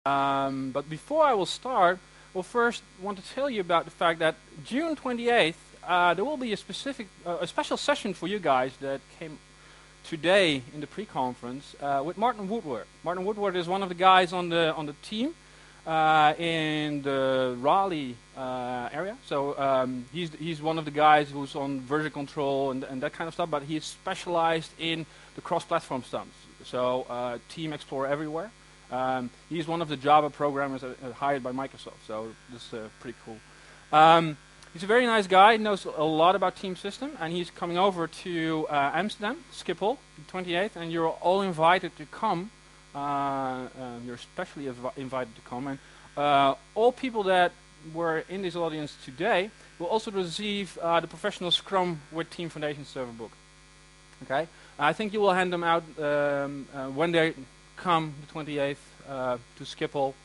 But before I will start, we'll first want to tell you about the fact that June 28th, there will be a special session for you guys that came today in the pre-conference with Martin Woodward. Martin Woodward is one of the guys on the team in the Raleigh area. So he's one of the guys who's on version control and that kind of stuff, but he's specialized in the cross-platform stuff. So Team Explorer Everywhere. He's one of the Java programmers hired by Microsoft, so this is pretty cool. He's a very nice guy, knows a lot about Team System, and he's coming over to Amsterdam, Schiphol, the 28th, and you're all invited to come. You're especially invited to come, and all people that were in this audience today will also receive the Professional Scrum with Team Foundation Server book. Okay, I think you will hand them out when they come the 28th to Schiphol.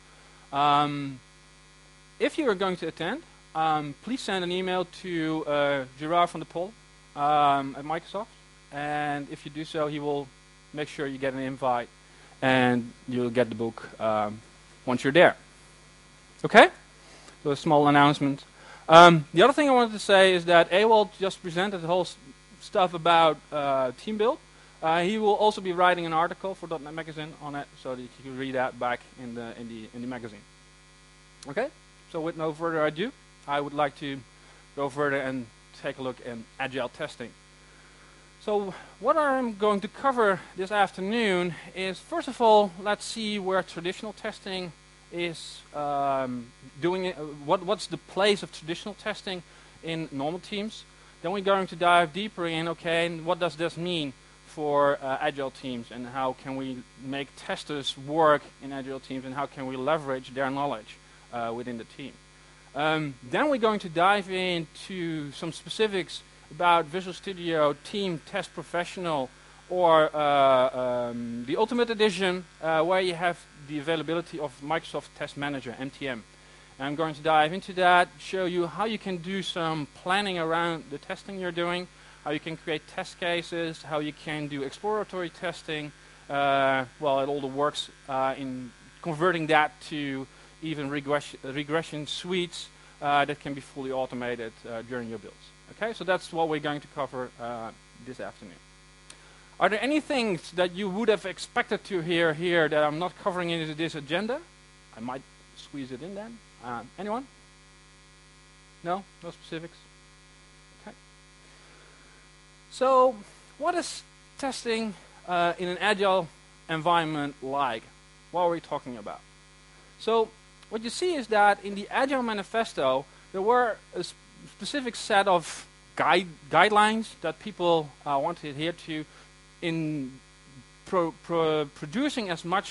If you are going to attend, please send an email to Gerard van der Pol at Microsoft, and if you do so, he will make sure you get an invite and you'll get the book once you're there. Okay? So a small announcement. The other thing I wanted to say is that Ewald just presented the whole stuff about Team Build. He will also be writing an article for .NET Magazine on it, so that you can read that back in the magazine. Okay, so with no further ado, I would like to go further and take a look at agile testing. So what I'm going to cover this afternoon is, first of all, let's see where traditional testing is doing it. What's the place of traditional testing in normal teams? Then we're going to dive deeper in, okay, and what does this mean for agile teams, and how can we make testers work in agile teams, and how can we leverage their knowledge within the team. Then we're going to dive into some specifics about Visual Studio Team Test Professional, or the Ultimate Edition, where you have the availability of Microsoft Test Manager, MTM. And I'm going to dive into that, show you how you can do some planning around the testing you're doing, how you can create test cases, how you can do exploratory testing, it all works in converting that to even regression suites that can be fully automated during your builds. Okay, so that's what we're going to cover this afternoon. Are there any things that you would have expected to hear here that I'm not covering in this agenda? I might squeeze it in then. Anyone? No? No specifics? Okay. So, what is testing in an agile environment like? What are we talking about? So, what you see is that in the Agile Manifesto, there were a specific set of guidelines that people want to adhere to in producing as much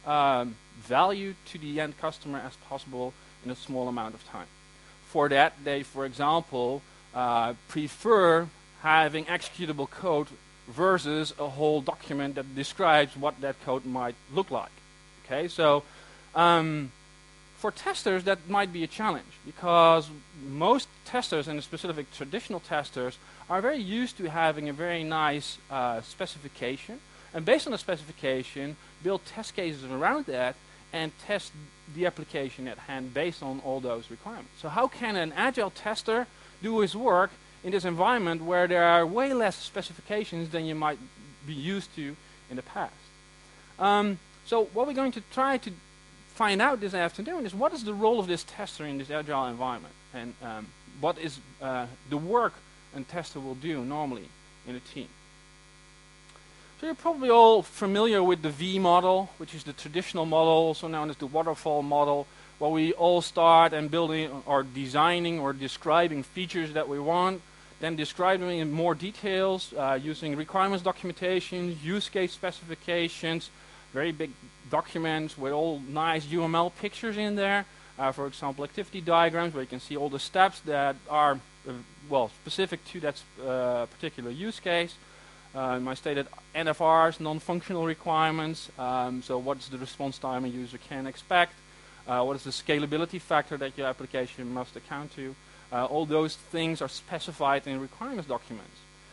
value to the end customer as possible in a small amount of time. For that, they, for example, prefer having executable code versus a whole document that describes what that code might look like. Okay, so for testers, that might be a challenge, because most testers, and specifically traditional testers, are very used to having a very nice specification, and based on the specification, build test cases around that and test the application at hand based on all those requirements. So how can an agile tester do his work in this environment where there are way less specifications than you might be used to in the past? So what we're going to try to find out this afternoon is, what is the role of this tester in this agile environment, and what is the work a tester will do normally in a team. So you're probably all familiar with the V model, which is the traditional model, also known as the waterfall model, where we all start and building or designing or describing features that we want, then describe them in more details using requirements documentation, use case specifications, very big documents with all nice UML pictures in there. For example, activity diagrams where you can see all the steps that are specific to that particular use case. I stated NFRs, non-functional requirements. So what's the response time a user can expect? What is the scalability factor that your application must account to? All those things are specified in requirements documents.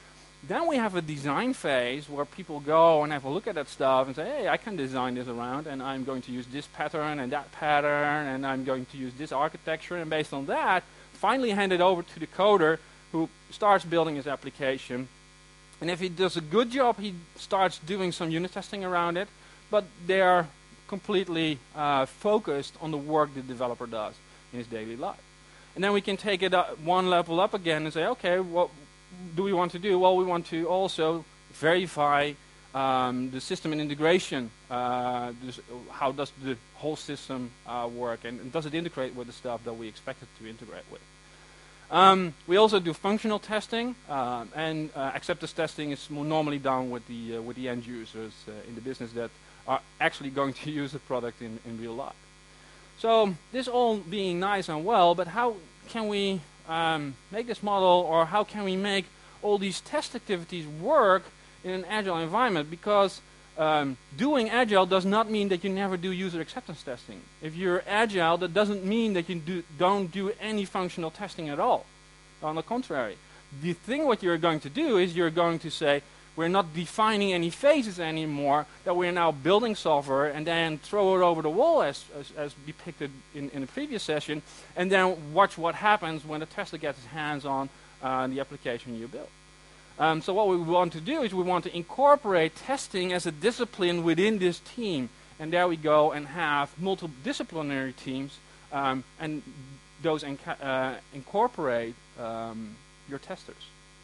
Then we have a design phase where people go and have a look at that stuff and say, hey, I can design this around, and I'm going to use this pattern and that pattern, and I'm going to use this architecture, and based on that, finally hand it over to the coder who starts building his application. And if he does a good job, he starts doing some unit testing around it, but they are completely focused on the work the developer does in his daily life. And then we can take it one level up again and say, okay, what do we want to do? Well, we want to also verify the system and integration. How does the whole system work, and does it integrate with the stuff that we expect it to integrate with? We also do functional testing, and acceptance testing is normally done with the end users in the business that are actually going to use the product in real life. So this all being nice and well, but how can we make this model, or how can we make all these test activities work in an agile environment? Because doing agile does not mean that you never do user acceptance testing. If you're agile, that doesn't mean that you don't do any functional testing at all. On the contrary, the thing what you're going to do is you're going to say, we're not defining any phases anymore, that we're now building software and then throw it over the wall as depicted in the previous session, and then watch what happens when the tester gets his hands on the application you built. So what we want to do is we want to incorporate testing as a discipline within this team. And there we go and have multidisciplinary teams, and those incorporate your testers.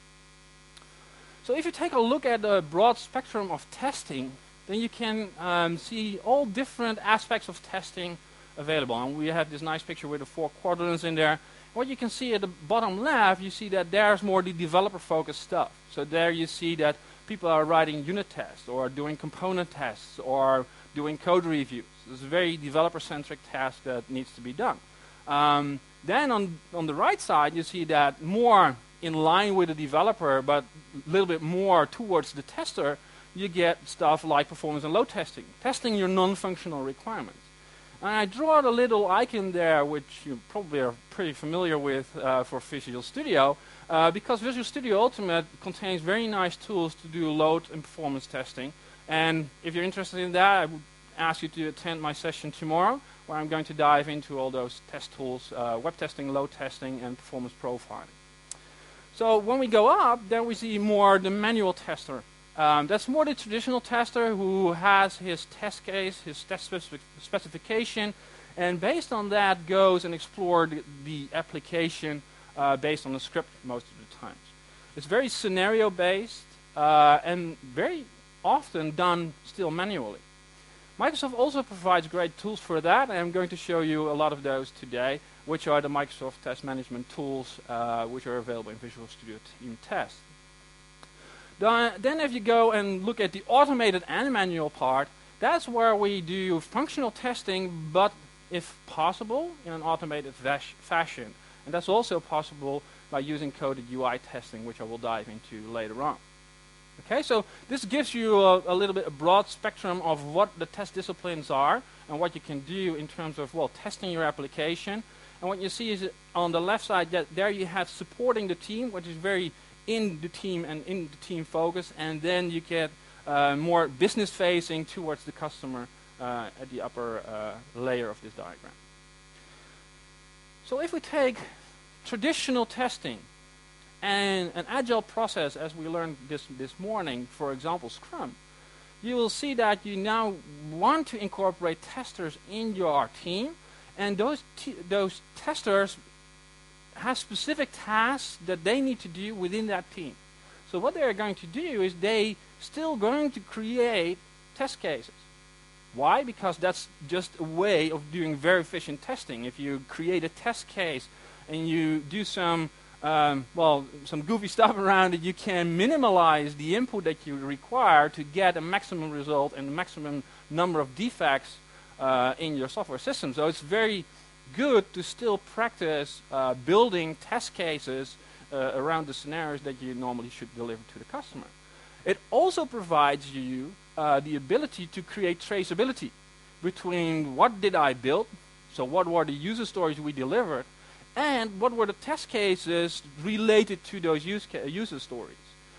So if you take a look at the broad spectrum of testing, then you can see all different aspects of testing available. And we have this nice picture with the 4 quadrants in there. What you can see at the bottom left, you see that there's more the developer-focused stuff. So there you see that people are writing unit tests, or doing component tests, or doing code reviews. It's a very developer-centric task that needs to be done. Then on the right side, you see that more in line with the developer, but a little bit more towards the tester, you get stuff like performance and load testing, testing your non-functional requirements. And I draw out a little icon there, which you probably are pretty familiar with for Visual Studio, because Visual Studio Ultimate contains very nice tools to do load and performance testing. And if you're interested in that, I would ask you to attend my session tomorrow, where I'm going to dive into all those test tools, web testing, load testing, and performance profiling. So when we go up, then we see more the manual tester. That's more the traditional tester who has his test case, his test specification, and based on that goes and explores the application based on the script most of the times. It's very scenario-based and very often done still manually. Microsoft also provides great tools for that, and I'm going to show you a lot of those today, which are the Microsoft Test Management tools which are available in Visual Studio Team Test. Then if you go and look at the automated and manual part, that's where we do functional testing, but if possible, in an automated fashion. And that's also possible by using coded UI testing, which I will dive into later on. Okay, so this gives you a little bit a broad spectrum of what the test disciplines are and what you can do in terms of, well, testing your application. And what you see is on the left side, that there you have supporting the team, which is very in the team and in the team focus, and then you get more business facing towards the customer at the upper layer of this diagram. So if we take traditional testing and an agile process, as we learned this morning, for example, Scrum, you will see that you now want to incorporate testers in your team, and those testers have specific tasks that they need to do within that team. So what they're going to do is they still going to create test cases. Why? Because that's just a way of doing very efficient testing. If you create a test case and you do some goofy stuff around it, you can minimize the input that you require to get a maximum result and a maximum number of defects in your software system. So it's very good to still practice building test cases around the scenarios that you normally should deliver to the customer. It also provides you the ability to create traceability between what did I build, so what were the user stories we delivered, and what were the test cases related to those user stories.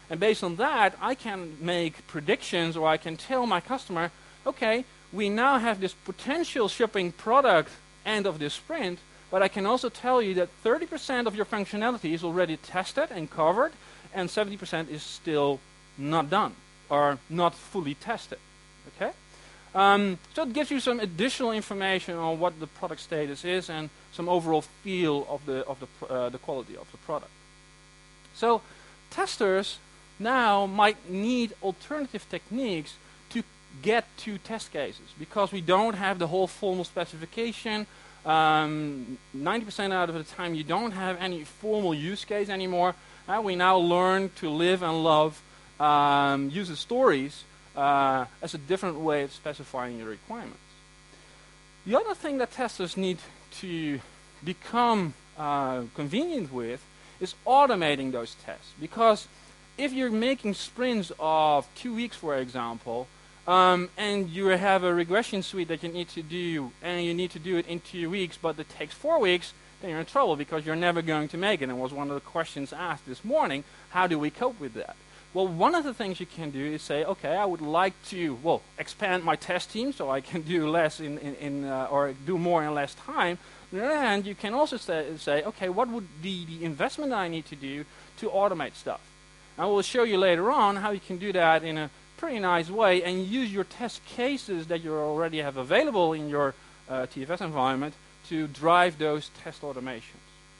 And based on that, I can make predictions, or I can tell my customer, okay, we now have this potential shipping product end of this sprint, but I can also tell you that 30% of your functionality is already tested and covered, and 70% is still not done or not fully tested. Okay? So it gives you some additional information on what the product status is and some overall feel of the quality of the product. So testers now might need alternative techniques to get to test cases, because we don't have the whole formal specification. 90% out of the time you don't have any formal use case anymore. We now learn to live and love user stories as a different way of specifying your requirements. The other thing that testers need to become convenient with is automating those tests, because if you're making sprints of 2 weeks, for example, and you have a regression suite that you need to do, and you need to do it in 2 weeks, but it takes 4 weeks, then you're in trouble, because you're never going to make it. And it was one of the questions asked this morning, how do we cope with that? Well, one of the things you can do is say, okay, I would like to, expand my test team so I can do less or do more in less time. And you can also say, okay, what would be the investment I need to do to automate stuff? I will show you later on how you can do that in a pretty nice way and use your test cases that you already have available in your TFS environment to drive those test automations.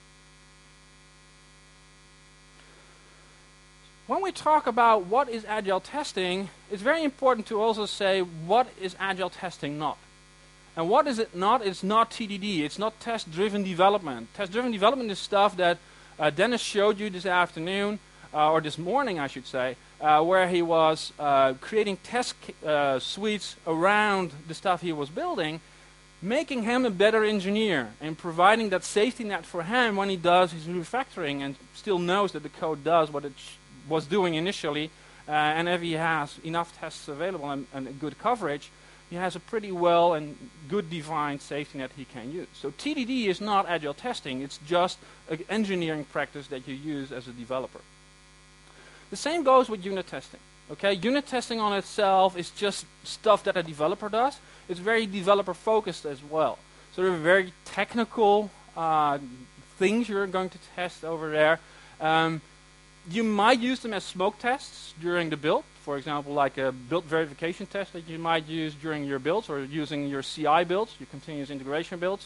When we talk about what is agile testing, it's very important to also say what is agile testing not. And what is it not? It's not TDD. It's not test-driven development. Test-driven development is stuff that Dennis showed you this afternoon, or this morning, I should say, where he was creating test suites around the stuff he was building, making him a better engineer and providing that safety net for him when he does his refactoring and still knows that the code does what it was doing initially, and if he has enough tests available and good coverage, he has a pretty well and good defined safety net he can use. So TDD is not agile testing, it's just an engineering practice that you use as a developer. The same goes with unit testing. Okay, unit testing on itself is just stuff that a developer does. It's very developer focused as well. So there are very technical things you're going to test over there. You might use them as smoke tests during the build. For example, like a build verification test that you might use during your builds, or using your CI builds, your continuous integration builds.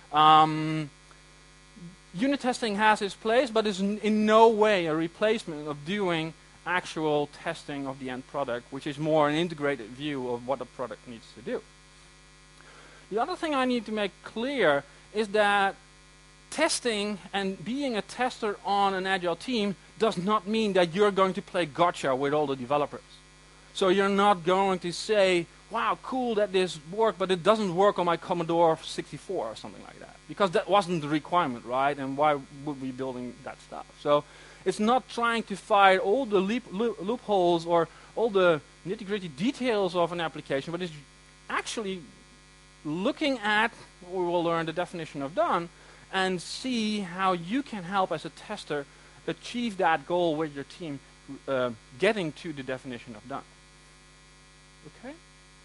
Unit testing has its place, but is in no way a replacement of doing actual testing of the end product, which is more an integrated view of what the product needs to do. The other thing I need to make clear is that testing and being a tester on an agile team does not mean that you're going to play gotcha with all the developers. So you're not going to say, wow, cool that this worked, but it doesn't work on my Commodore 64 or something like that. Because that wasn't the requirement, right? And why would we be building that stuff? So it's not trying to find all the loopholes or all the nitty-gritty details of an application, but it's actually looking at, we will learn the definition of done, and see how you can help as a tester achieve that goal with your team, getting to the definition of done. Okay?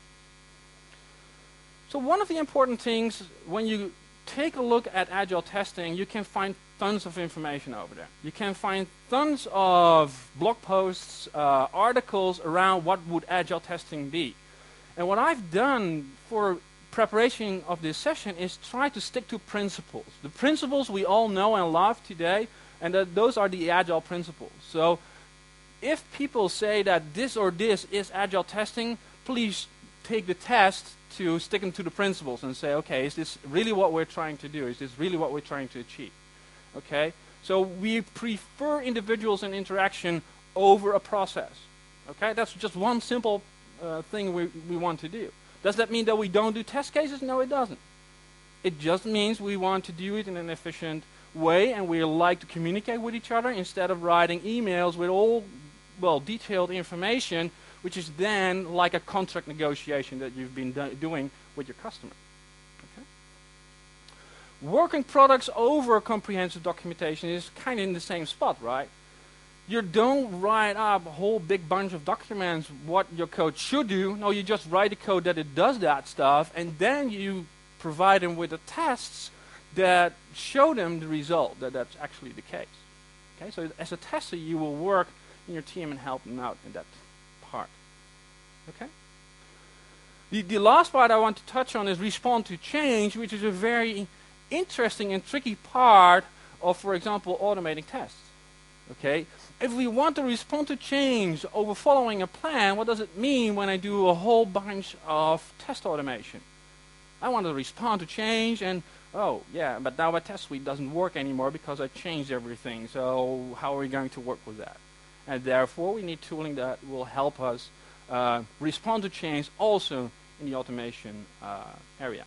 So one of the important things, when you take a look at agile testing, you can find tons of information over there. You can find tons of blog posts, articles around what would agile testing be. And what I've done for preparation of this session is try to stick to principles. The principles we all know and love today, and those are the agile principles. So if people say that this or this is agile testing, please take the test to stick them to the principles and say, okay, is this really what we're trying to do? Is this really what we're trying to achieve? Okay? So we prefer individuals and interaction over a process. Okay? That's just one simple thing we want to do. Does that mean that we don't do test cases? No, it doesn't. It just means we want to do it in an efficient way, and we like to communicate with each other instead of writing emails with all, detailed information, which is then like a contract negotiation that you've been doing with your customer. Okay? Working products over comprehensive documentation is kind of in the same spot, right? You don't write up a whole big bunch of documents what your code should do. No, you just write a code that it does that stuff, and then you provide them with the tests that show them the result, that that's actually the case. Okay, so as a tester, you will work in your team and help them out in that part. Okay. The last part I want to touch on is respond to change, which is a very interesting and tricky part of, for example, automating tests. Okay, if we want to respond to change over following a plan, what does it mean when I do a whole bunch of test automation? I want to respond to change, and oh yeah, but now my test suite doesn't work anymore because I changed everything. So how are we going to work with that? And therefore, we need tooling that will help us respond to change also in the automation area.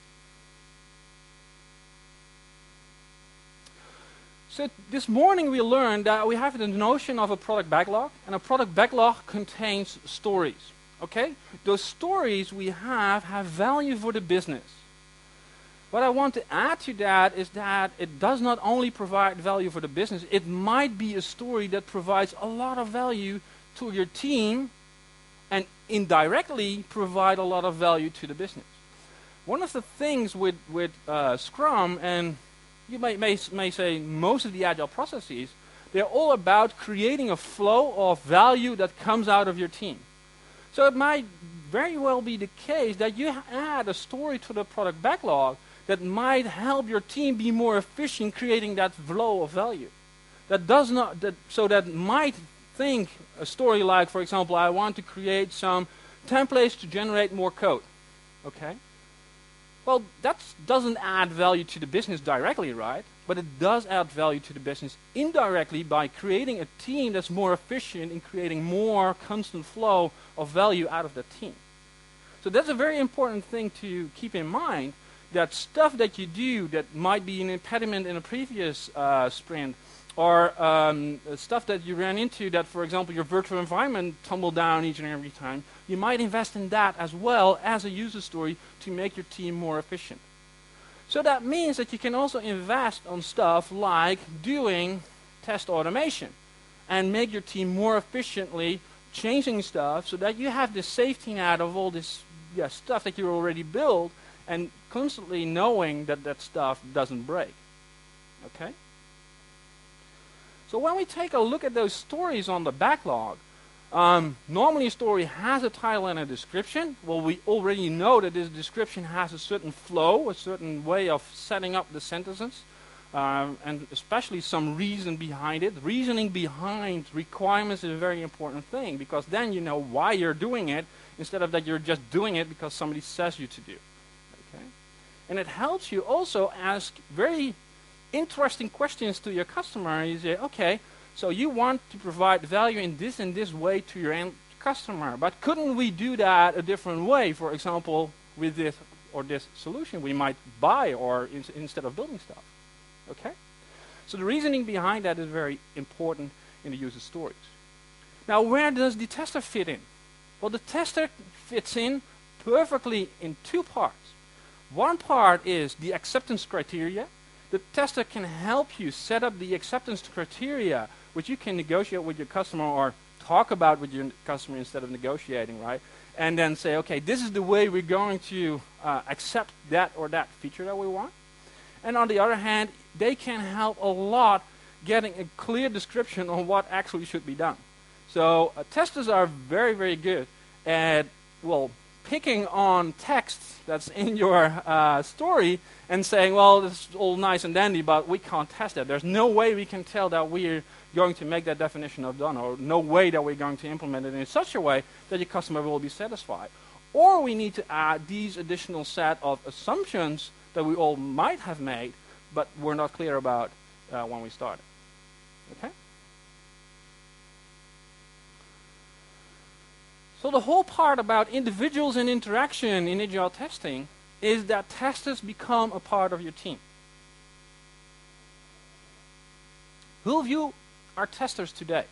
So this morning we learned that we have the notion of a product backlog, and a product backlog contains stories. Okay? Those stories we have value for the business. What I want to add to that is that it does not only provide value for the business, it might be a story that provides a lot of value to your team and indirectly provide a lot of value to the business. One of the things with Scrum, and you may say most of the agile processes, they're all about creating a flow of value that comes out of your team. So it might very well be the case that you add a story to the product backlog that might help your team be more efficient creating that flow of value. That might think a story like, for example, I want to create some templates to generate more code. Okay? Well, that doesn't add value to the business directly, right? But it does add value to the business indirectly by creating a team that's more efficient in creating more constant flow of value out of that team. So that's a very important thing to keep in mind, that stuff that you do that might be an impediment in a previous sprint, or stuff that you ran into that, for example, your virtual environment tumbled down each and every time, you might invest in that as well as a user story to make your team more efficient. So that means that you can also invest on stuff like doing test automation and make your team more efficiently changing stuff so that you have this safety net of all this stuff that you already built and constantly knowing that that stuff doesn't break. Okay? So when we take a look at those stories on the backlog, normally a story has a title and a description. Well, we already know that this description has a certain flow, a certain way of setting up the sentences, and especially some reason behind it. Reasoning behind requirements is a very important thing, because then you know why you're doing it, instead of that you're just doing it because somebody says you to do. Okay? And it helps you also ask very interesting questions to your customer. You say, okay, so you want to provide value in this way to your end customer, but couldn't we do that a different way? For example, with this or this solution we might buy or instead of building stuff. Okay? So the reasoning behind that is very important in the user stories. Now, where does the tester fit in? Well, the tester fits in perfectly in two parts. One part is the acceptance criteria. The tester can help you set up the acceptance criteria, which you can negotiate with your customer or talk about with your customer instead of negotiating, right? And then say, okay, this is the way we're going to accept that or that feature that we want. And on the other hand, they can help a lot getting a clear description on what actually should be done. So testers are very, very good at, well, picking on text that's in your story and saying, well, this is all nice and dandy, but we can't test that. There's no way we can tell that we're going to make that definition of done, or no way that we're going to implement it in such a way that your customer will be satisfied. Or we need to add these additional set of assumptions that we all might have made, but we're not clear about when we started. Okay? So the whole part about individuals and interaction in agile testing is that testers become a part of your team. Who of you are testers today?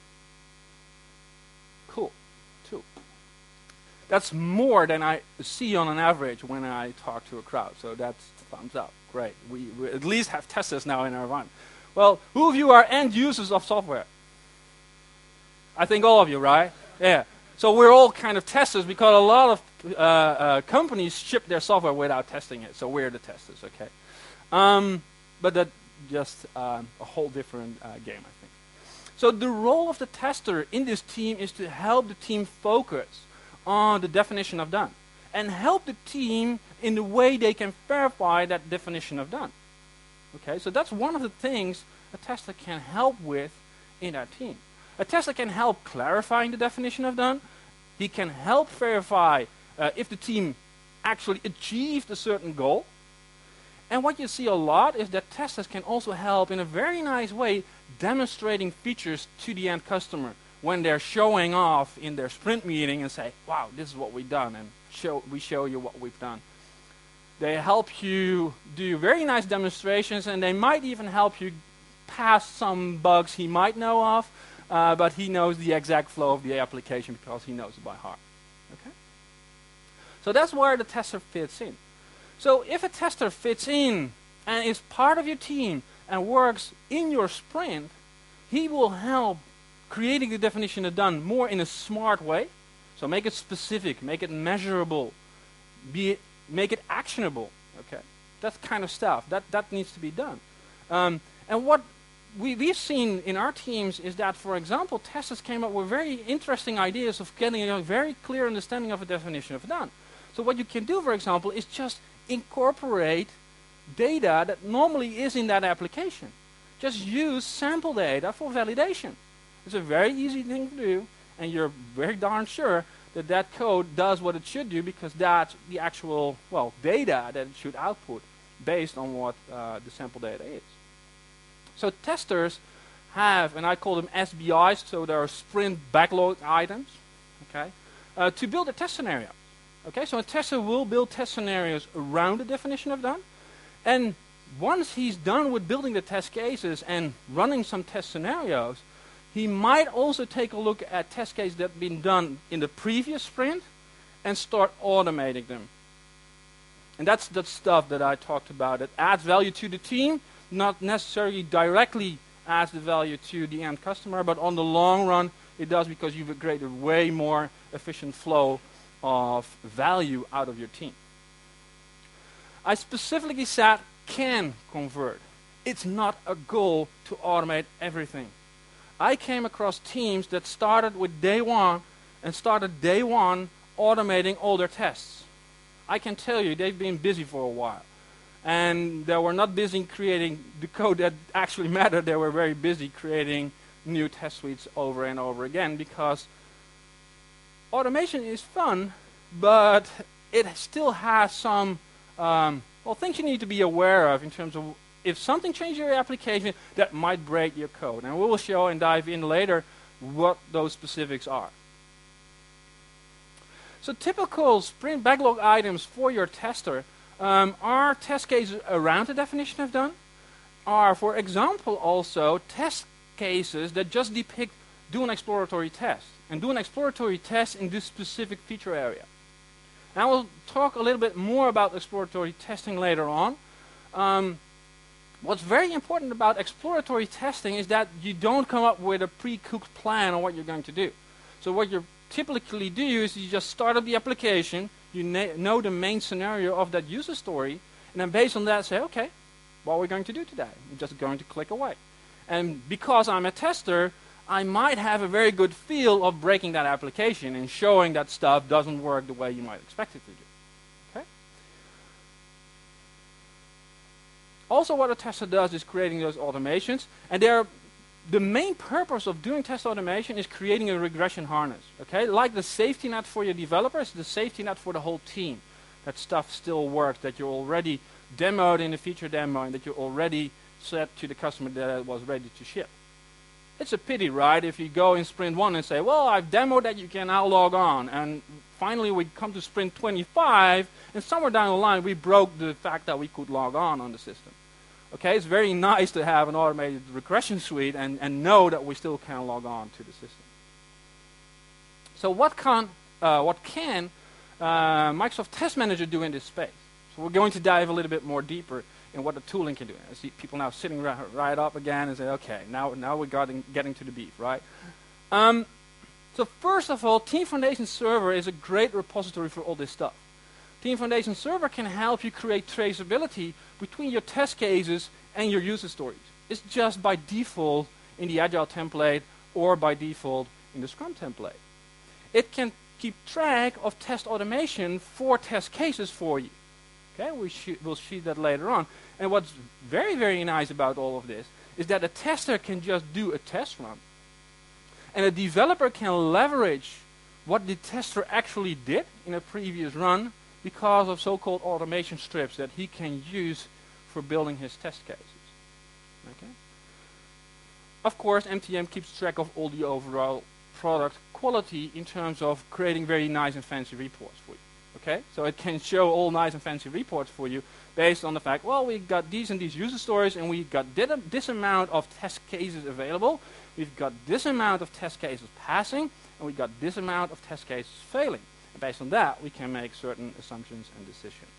Cool. 2. That's more than I see on an average when I talk to a crowd. So that's thumbs up. Great. We at least have testers now in our environment. Well, who of you are end users of software? I think all of you, right? Yeah. So we're all kind of testers because a lot of companies ship their software without testing it. So we're the testers, okay? But that's just a whole different game, I think. So the role of the tester in this team is to help the team focus on the definition of done and help the team in the way they can verify that definition of done. Okay, so that's one of the things a tester can help with in our team. A tester can help clarifying the definition of done. He can help verify if the team actually achieved a certain goal. And what you see a lot is that testers can also help in a very nice way demonstrating features to the end customer when they're showing off in their sprint meeting and say, wow, this is what we've done, and we show you what we've done. They help you do very nice demonstrations, and they might even help you pass some bugs he might know of, but he knows the exact flow of the application because he knows it by heart. Okay? So that's where the tester fits in. So if a tester fits in and is part of your team and works in your sprint, he will help creating the definition of done more in a smart way. So make it specific, make it measurable, make it actionable. Okay, that kind of stuff that needs to be done. And what we've seen in our teams is that, for example, testers came up with very interesting ideas of getting a very clear understanding of a definition of done. So what you can do, for example, is just incorporate data that normally is in that application. Just use sample data for validation. It's a very easy thing to do, and you're very darn sure that that code does what it should do because that's the actual, well, data that it should output based on what the sample data is. So testers have, and I call them SBIs, so they are sprint backlog items, okay, to build a test scenario. Okay, so a tester will build test scenarios around the definition of done, and once he's done with building the test cases and running some test scenarios, he might also take a look at test cases that have been done in the previous sprint and start automating them. And that's the stuff that I talked about. It adds value to the team, not necessarily directly adds the value to the end customer, but on the long run, it does because you've created way more efficient flow of value out of your team. I specifically said can convert. It's not a goal to automate everything. I came across teams that started with day one and started day one automating all their tests. I can tell you they've been busy for a while. And they were not busy creating the code that actually mattered. They were very busy creating new test suites over and over again because automation is fun, but it still has some things you need to be aware of in terms of if something changes your application, that might break your code. And we will show and dive in later what those specifics are. So typical sprint backlog items for your tester are test cases around the definition of done, are, for example, also test cases that just depict do an exploratory test, and do an exploratory test in this specific feature area. And I will talk a little bit more about exploratory testing later on. What's very important about exploratory testing is that you don't come up with a pre-cooked plan on what you're going to do. So what you typically do is you just start up the application, you know the main scenario of that user story, and then based on that say, okay, what are we going to do today? I'm just going to click away. And because I'm a tester, I might have a very good feel of breaking that application and showing that stuff doesn't work the way you might expect it to do. Okay? Also, what a tester does is creating those automations, and the main purpose of doing test automation is creating a regression harness. Okay, like the safety net for your developers, the safety net for the whole team. That stuff still works, that you already demoed in the feature demo, and that you already said to the customer that it was ready to ship. It's a pity, right, if you go in sprint 1 and say, well, I've demoed that you can now log on, and finally we come to sprint 25, and somewhere down the line we broke the fact that we could log on the system. Okay, it's very nice to have an automated regression suite and know that we still can log on to the system. So what can Microsoft Test Manager do in this space? So we're going to dive a little bit more deeper in what the tooling can do. I see people now sitting right up again and say, okay, now we're getting to the beef, right? So first of all, Team Foundation Server is a great repository for all this stuff. Team Foundation Server can help you create traceability between your test cases and your user stories. It's just by default in the Agile template or by default in the Scrum template. It can keep track of test automation for test cases for you. Okay, we'll see that later on. And what's very, very nice about all of this is that a tester can just do a test run. And a developer can leverage what the tester actually did in a previous run because of so-called automation strips that he can use for building his test cases. Okay. Of course, MTM keeps track of all the overall product quality in terms of creating very nice and fancy reports for you. Okay, so it can show all nice and fancy reports for you based on the fact, well, we got these and these user stories, and we got this amount of test cases available. We've got this amount of test cases passing, and we got this amount of test cases failing. And based on that, we can make certain assumptions and decisions.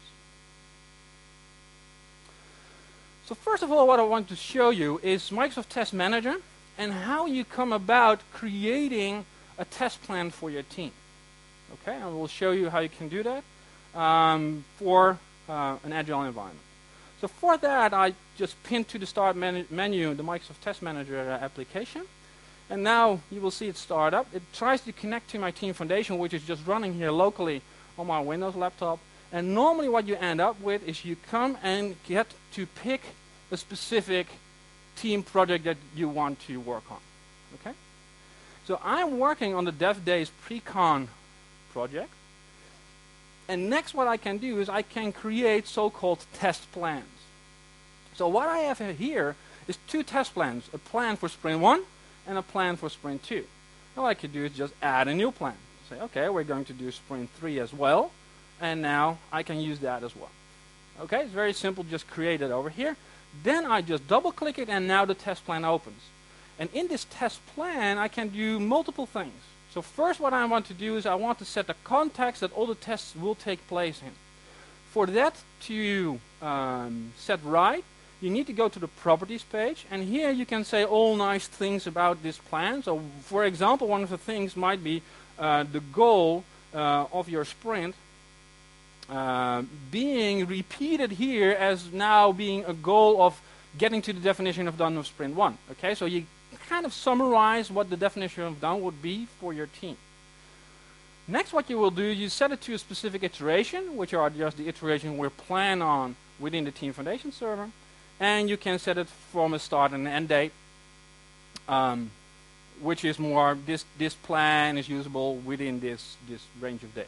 So first of all, what I want to show you is Microsoft Test Manager and how you come about creating a test plan for your team. Okay, and we'll show you how you can do that for an Agile environment. So for that, I just pinned to the start menu the Microsoft Test Manager application. And now you will see it start up. It tries to connect to my Team Foundation, which is just running here locally on my Windows laptop. And normally what you end up with is you come and get to pick a specific team project that you want to work on. Okay? So I'm working on the Dev Days Pre-Con project. And next what I can do is I can create so-called test plans. So what I have here is two test plans, a plan for Sprint 1 and a plan for Sprint 2. And what I could do is just add a new plan. Say, okay, we're going to do Sprint 3 as well, and now I can use that as well. Okay, it's very simple, just create it over here. Then I just double click it and now the test plan opens. And in this test plan I can do multiple things. So first what I want to do is I want to set the context that all the tests will take place in. For that to set right, you need to go to the properties page, and here you can say all nice things about this plan. So for example, one of the things might be the goal of your sprint being repeated here as now being a goal of getting to the definition of done of Sprint 1. Okay, so you kind of summarize what the definition of done would be for your team. Next, what you will do, you set it to a specific iteration, which are just the iteration we plan on within the Team Foundation server, and you can set it from a start and an end date, which is more this plan is usable within this range of days.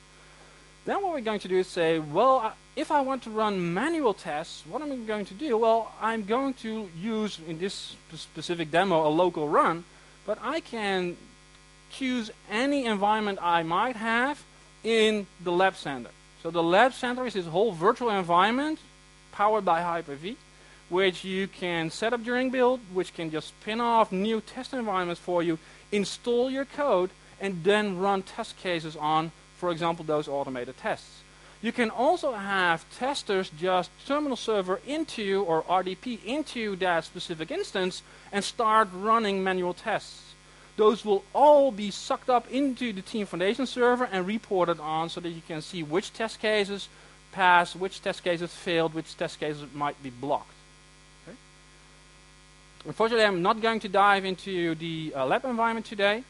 Then what we're going to do is say, well, if I want to run manual tests, what am I going to do? Well, I'm going to use, in this specific demo, a local run, but I can choose any environment I might have in the Lab Center. So the Lab Center is this whole virtual environment powered by Hyper-V, which you can set up during build, which can just spin off new test environments for you, install your code, and then run test cases on, for example, those automated tests. You can also have testers just terminal server into or RDP into that specific instance and start running manual tests. Those will all be sucked up into the Team Foundation server and reported on so that you can see which test cases passed, which test cases failed, which test cases might be blocked. Okay? Unfortunately, I'm not going to dive into the lab environment today.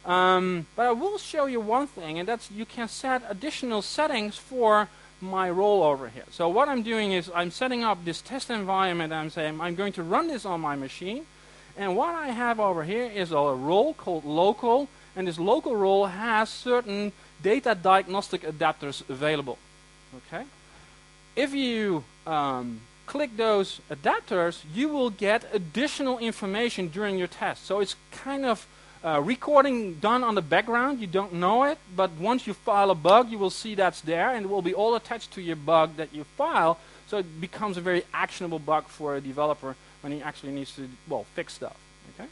But I will show you one thing, and that's you can set additional settings for my role over here. So what I'm doing is I'm setting up this test environment, and I'm saying I'm going to run this on my machine. And what I have over here is a role called local, and this local role has certain data diagnostic adapters available. Okay? If you click those adapters, you will get additional information during your test. So it's kind of recording done on the background. You don't know it, but once you file a bug, you will see that's there, and it will be all attached to your bug that you file, so it becomes a very actionable bug for a developer when he actually needs to, well, fix stuff. Okay?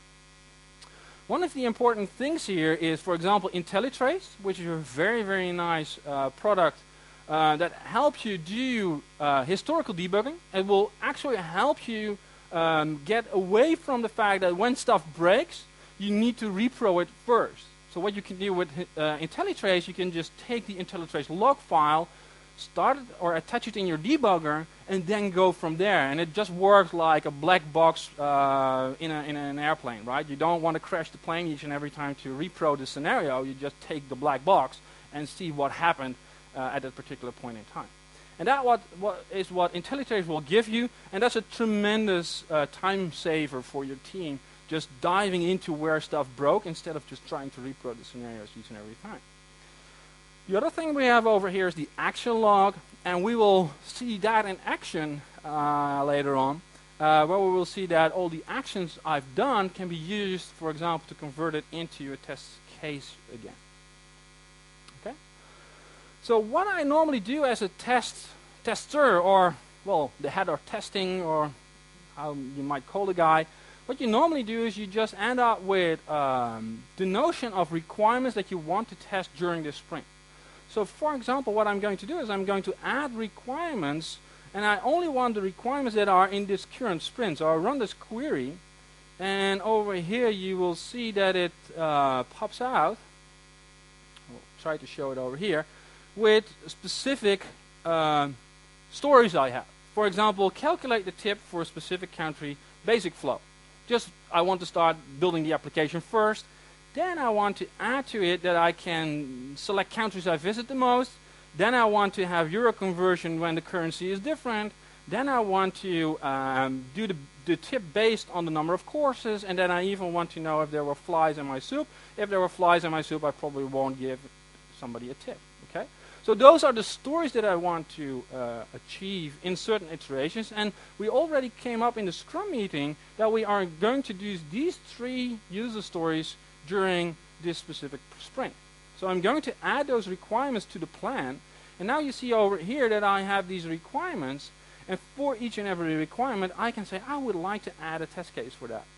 One of the important things here is, for example, IntelliTrace, which is a very, very nice product that helps you do historical debugging. It will actually help you get away from the fact that when stuff breaks, you need to repro it first. So what you can do with IntelliTrace, you can just take the IntelliTrace log file, start it or attach it in your debugger, and then go from there. And it just works like a black box in an airplane, right? You don't want to crash the plane each and every time to repro the scenario. You just take the black box and see what happened at that particular point in time. And that is what IntelliTrace will give you, and that's a tremendous time saver for your team, just diving into where stuff broke instead of just trying to repro the scenarios each and every time. The other thing we have over here is the action log, and we will see that in action later on, where we will see that all the actions I've done can be used, for example, to convert it into a test case again. Okay? So what I normally do as a tester, or, well, the head of testing, or how you might call the guy, what you normally do is you just end up with the notion of requirements that you want to test during this sprint. So for example, what I'm going to do is I'm going to add requirements, and I only want the requirements that are in this current sprint. So I'll run this query, and over here you will see that it pops out. I'll try to show it over here, with specific stories I have. For example, calculate the tip for a specific country, basic flow. Just, I want to start building the application first. Then I want to add to it that I can select countries I visit the most. Then I want to have euro conversion when the currency is different. Then I want to do the tip based on the number of courses. And then I even want to know if there were flies in my soup. If there were flies in my soup, I probably won't give somebody a tip. Okay? So those are the stories that I want to achieve in certain iterations. And we already came up in the Scrum meeting that we are going to use these 3 user stories during this specific sprint. So I'm going to add those requirements to the plan. And now you see over here that I have these requirements. And for each and every requirement, I can say, I would like to add a test case for that.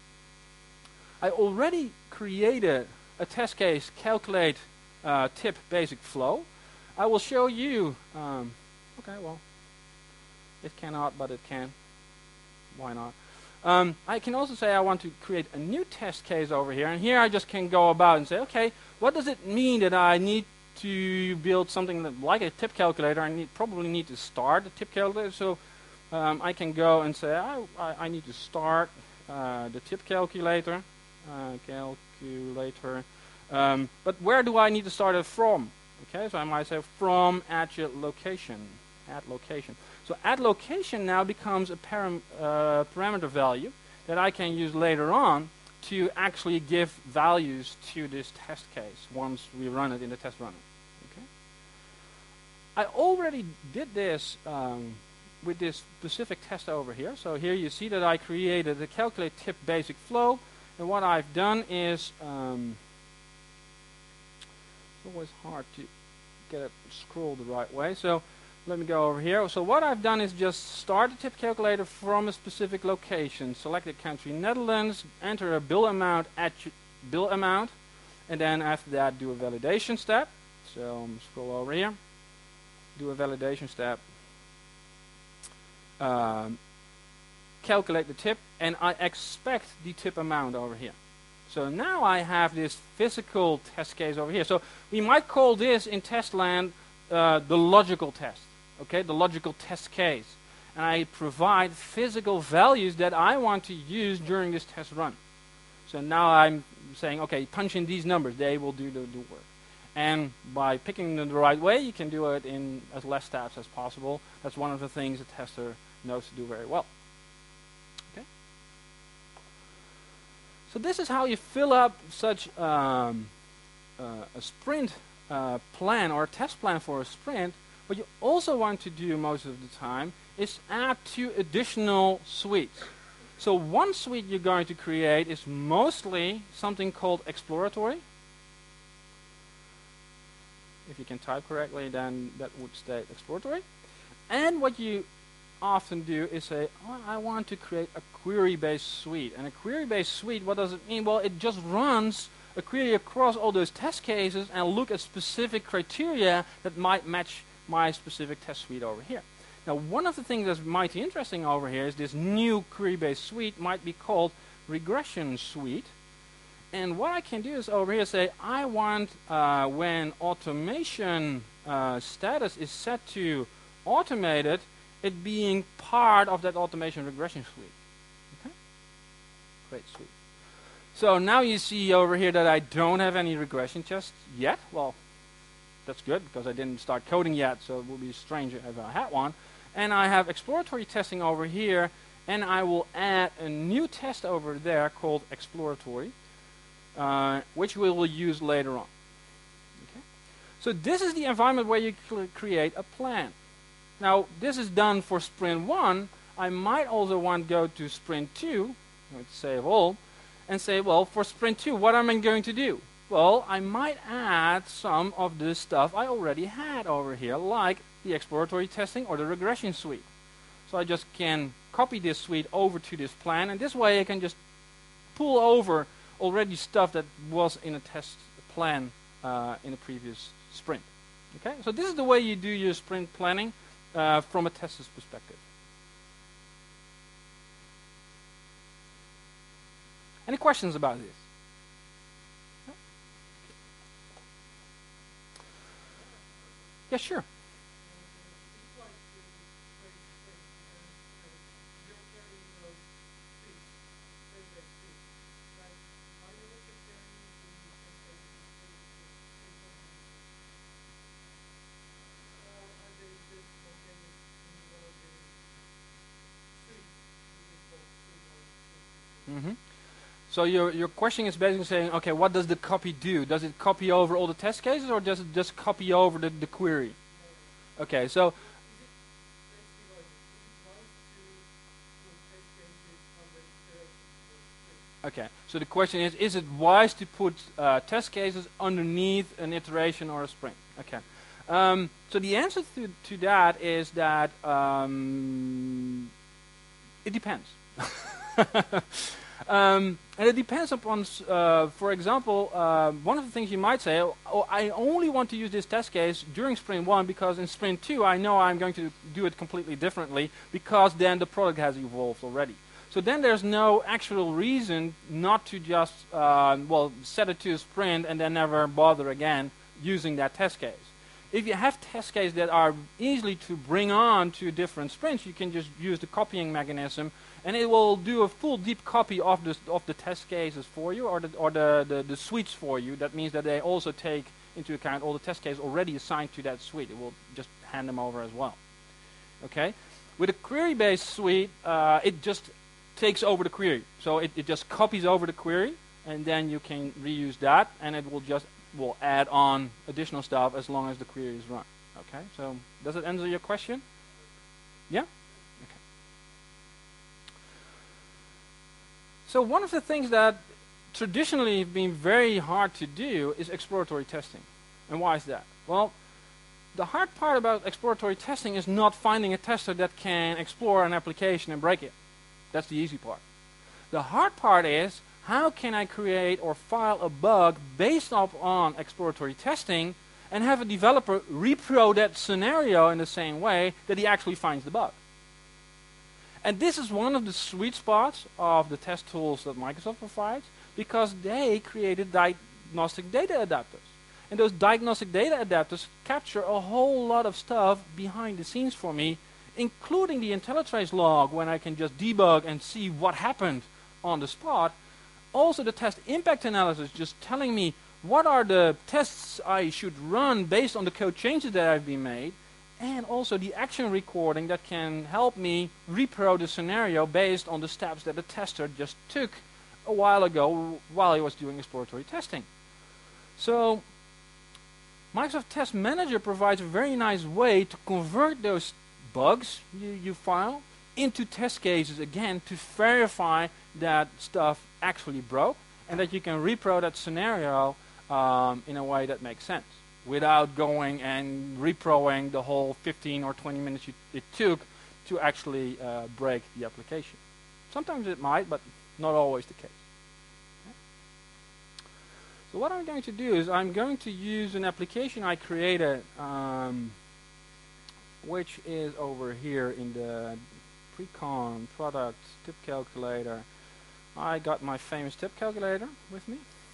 I already created a test case, calculate tip basic flow. I will show you, okay, well, it cannot, but it can. Why not? I can also say I want to create a new test case over here, and here I just can go about and say, okay, what does it mean that I need to build something that, like a tip calculator? I probably need to start the tip calculator, so I can go and say I need to start the tip calculator, but where do I need to start it from? Okay, so I might say from at your location, add location. So add location now becomes a parameter value that I can use later on to actually give values to this test case once we run it in the test runner. Okay. I already did this with this specific test over here. So here you see that I created the calculate tip basic flow, and what I've done is it's always hard to get it scrolled the right way. So let me go over here. So what I've done is just start the tip calculator from a specific location. Select the country Netherlands, enter a bill amount at bill amount, and then after that do a validation step. So scroll over here, do a validation step, calculate the tip, and I expect the tip amount over here. So now I have this physical test case over here. So we might call this in test land the logical test, okay, the logical test case. And I provide physical values that I want to use during this test run. So now I'm saying, okay, punch in these numbers, they will do the work. And by picking them the right way, you can do it in as less steps as possible. That's one of the things a tester knows to do very well. Okay. So this is how you fill up such a sprint plan or a test plan for a sprint. What you also want to do most of the time is add 2 additional suites. So one suite you're going to create is mostly something called exploratory. If you can type correctly, then that would state exploratory. And what you often do is say, oh, I want to create a query-based suite. And a query-based suite, what does it mean? Well, it just runs a query across all those test cases and look at specific criteria that might match my specific test suite over here. Now, one of the things that's mighty interesting over here is this new query-based suite might be called regression suite. And what I can do is over here say I want when automation status is set to automated, it being part of that automation regression suite. Okay, great suite. So now you see over here that I don't have any regression tests yet. Well, that's good because I didn't start coding yet, so it would be strange if I had one. And I have exploratory testing over here, and I will add a new test over there called exploratory, which we will use later on. Okay? So this is the environment where you create a plan. Now, this is done for sprint 1. I might also want to go to sprint 2, let's save all, and say, well, for sprint 2, what am I going to do? Well, I might add some of the stuff I already had over here, like the exploratory testing or the regression suite. So I just can copy this suite over to this plan, and this way I can just pull over already stuff that was in a test plan in a previous sprint. Okay, so this is the way you do your sprint planning from a tester's perspective. Any questions about this? Yeah, sure. Mm-hmm. So your question is basically saying, okay, what does the copy do? Does it copy over all the test cases, or does it just copy over the query? Okay, so okay, so the question is it wise to put test cases underneath an iteration or a sprint? Okay, so the answer to that is that it depends. And it depends upon, for example, one of the things you might say, oh, I only want to use this test case during sprint 1 because in sprint 2 I know I'm going to do it completely differently because then the product has evolved already. So then there's no actual reason not to just, well, set it to a sprint and then never bother again using that test case. If you have test cases that are easily to bring on to different sprints, you can just use the copying mechanism, and it will do a full deep copy of the test cases for you, or the suites for you. That means that they also take into account all the test cases already assigned to that suite. It will just hand them over as well. Okay, with a query-based suite, it just takes over the query. So it just copies over the query, and then you can reuse that, and it will add on additional stuff as long as the query is run. Okay, so does it answer your question? Yeah? Okay. So one of the things that traditionally have been very hard to do is exploratory testing. And why is that? Well, the hard part about exploratory testing is not finding a tester that can explore an application and break it. That's the easy part. The hard part is, how can I create or file a bug based on exploratory testing and have a developer repro that scenario in the same way that he actually finds the bug? And this is one of the sweet spots of the test tools that Microsoft provides, because they created diagnostic data adapters. And those diagnostic data adapters capture a whole lot of stuff behind the scenes for me, including the IntelliTrace log, when I can just debug and see what happened on the spot. Also the test impact analysis, just telling me what are the tests I should run based on the code changes that have been made, and also the action recording that can help me repro the scenario based on the steps that the tester just took a while ago while he was doing exploratory testing. So Microsoft Test Manager provides a very nice way to convert those bugs you file into test cases again to verify that stuff actually broke and that you can repro that scenario in a way that makes sense without going and reproing the whole 15 or 20 minutes it took to actually break the application. Sometimes it might, but not always the case. Okay. So what I'm going to do is I'm going to use an application I created, which is over here in the Precon product tip calculator. I got my famous tip calculator with me.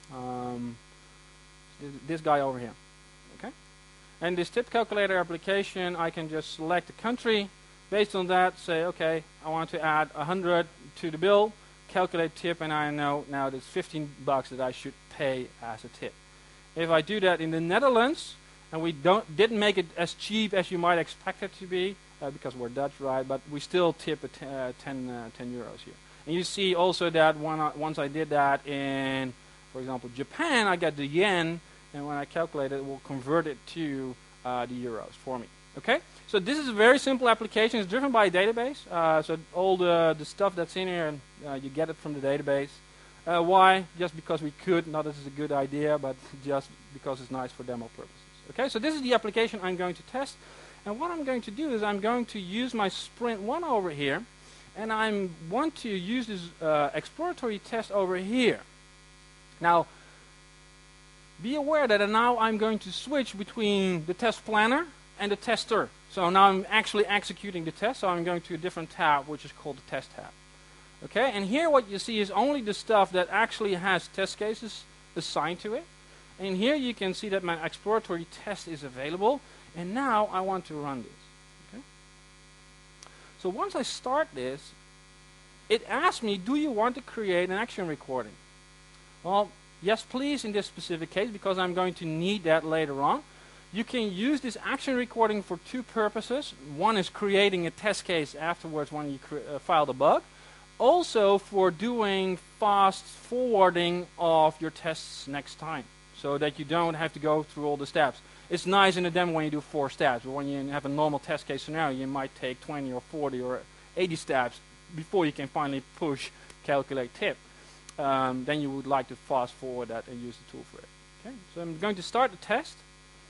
This guy over here. Okay. And this tip calculator application, I can just select the country. Based on that, say, okay, I want to add 100 to the bill, calculate tip, and I know now there's $15 that I should pay as a tip. If I do that in the Netherlands, and we didn't make it as cheap as you might expect it to be, because we're Dutch, right? But we still tip 10 euros here. And you see also that once I did that in, for example, Japan, I get the yen, and when I calculate it, it will convert it to the euros for me. Okay? So this is a very simple application. It's driven by a database. So all the stuff that's in here, you get it from the database. Why? Just because we could. Not that it's a good idea, but just because it's nice for demo purposes. Okay? So this is the application I'm going to test. And what I'm going to do is I'm going to use my Sprint 1 over here, and I want to use this exploratory test over here. Now, be aware that now I'm going to switch between the test planner and the tester. So now I'm actually executing the test, so I'm going to a different tab, which is called the test tab. Okay, and here what you see is only the stuff that actually has test cases assigned to it. And here you can see that my exploratory test is available. And now I want to run this. Okay? So once I start this, it asks me, do you want to create an action recording? Well, yes please in this specific case, because I'm going to need that later on. You can use this action recording for two purposes. One is creating a test case afterwards when you file the bug. Also for doing fast forwarding of your tests next time, so that you don't have to go through all the steps. It's nice in a demo when you do 4 steps, but when you have a normal test case scenario, you might take 20 or 40 or 80 steps before you can finally push calculate tip. Then you would like to fast forward that and use the tool for it. Okay, so I'm going to start the test.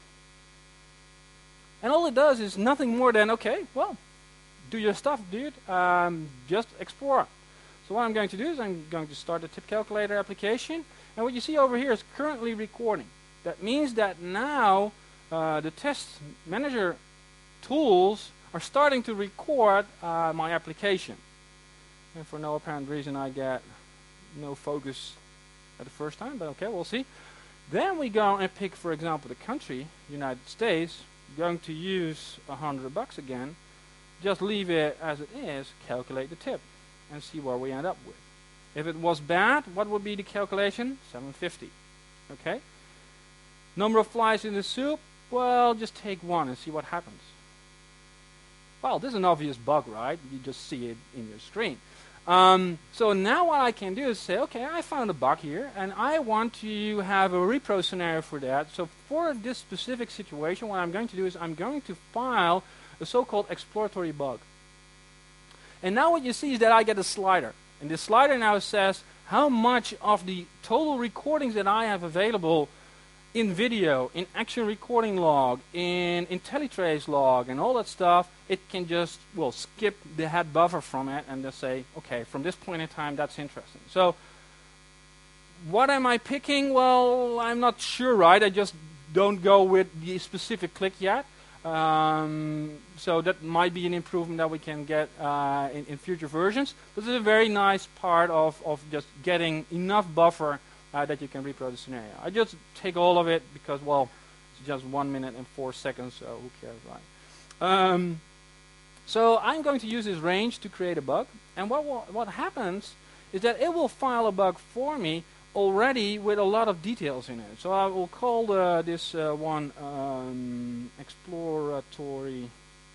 And all it does is nothing more than, okay, well, do your stuff, dude. Just explore. So what I'm going to do is I'm going to start the tip calculator application. And what you see over here is currently recording. That means that now the test manager tools are starting to record my application. And for no apparent reason I get no focus at the first time, but okay, we'll see. Then we go and pick, for example, the country, United States. Going to use $100 again. Just leave it as it is, calculate the tip, and see where we end up with. If it was bad, what would be the calculation? 750. Okay? Number of flies in the soup? Well, just take one and see what happens. Well, this is an obvious bug, right? You just see it in your screen. So now what I can do is say, okay, I found a bug here, and I want to have a repro scenario for that. So for this specific situation, what I'm going to do is I'm going to file a so-called exploratory bug. And now what you see is that I get a slider. And this slider now says how much of the total recordings that I have available in video, in action recording log, in IntelliTrace log, and all that stuff, it can just, well, skip the head buffer from it and just say, okay, from this point in time, that's interesting. So what am I picking? Well, I'm not sure, right? I just don't go with the specific click yet. So that might be an improvement that we can get in future versions. This is a very nice part of just getting enough buffer that you can repro the scenario. I just take all of it because, well, it's just 1 minute and 4 seconds, so who cares, right? So I'm going to use this range to create a bug. And what happens is that it will file a bug for me already with a lot of details in it. So I will call this one exploratory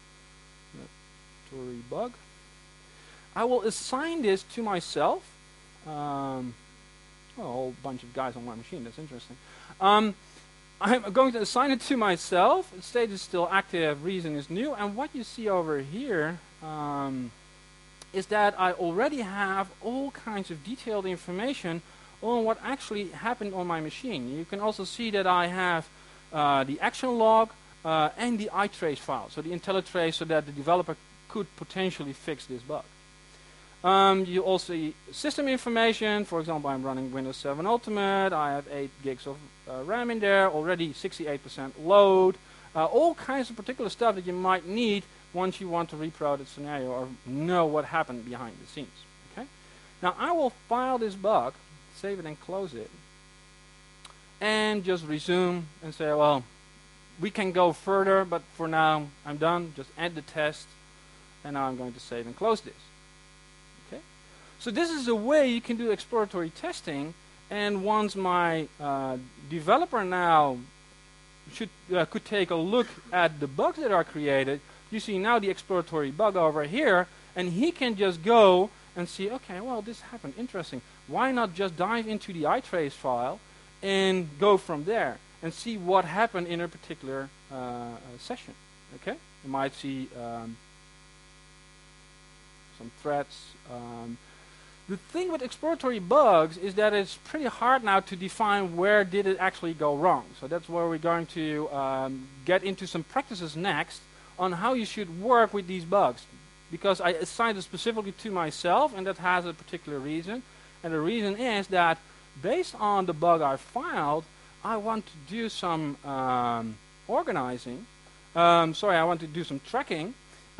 bug. I will assign this to myself. Well, a whole bunch of guys on my machine. That's interesting. I'm going to assign it to myself. State is still active. Reason is new. And what you see over here is that I already have all kinds of detailed information on what actually happened on my machine. You can also see that I have the action log and the iTrace file, so the IntelliTrace, so that the developer could potentially fix this bug. You also see system information. For example, I'm running Windows 7 Ultimate. I have 8 gigs of RAM in there, already 68% load. All kinds of particular stuff that you might need once you want to repro the scenario or know what happened behind the scenes. Okay. Now I will file this bug, save it and close it. and just resume and say, well, we can go further, but for now I'm done. Just end the test, and now I'm going to save and close this. Okay. So this is a way you can do exploratory testing, and once my developer now could take a look at the bugs that are created, you see now the exploratory bug over here, and he can just go and see, okay, well, this happened, interesting. Why not just dive into the iTrace file and go from there and see what happened in a particular session, okay? You might see some threads. The thing with exploratory bugs is that it's pretty hard now to define where did it actually go wrong. So that's where we're going to get into some practices next on how you should work with these bugs. Because I assigned it specifically to myself, and that has a particular reason. And the reason is that based on the bug I filed, I want to do some organizing. I want to do some tracking.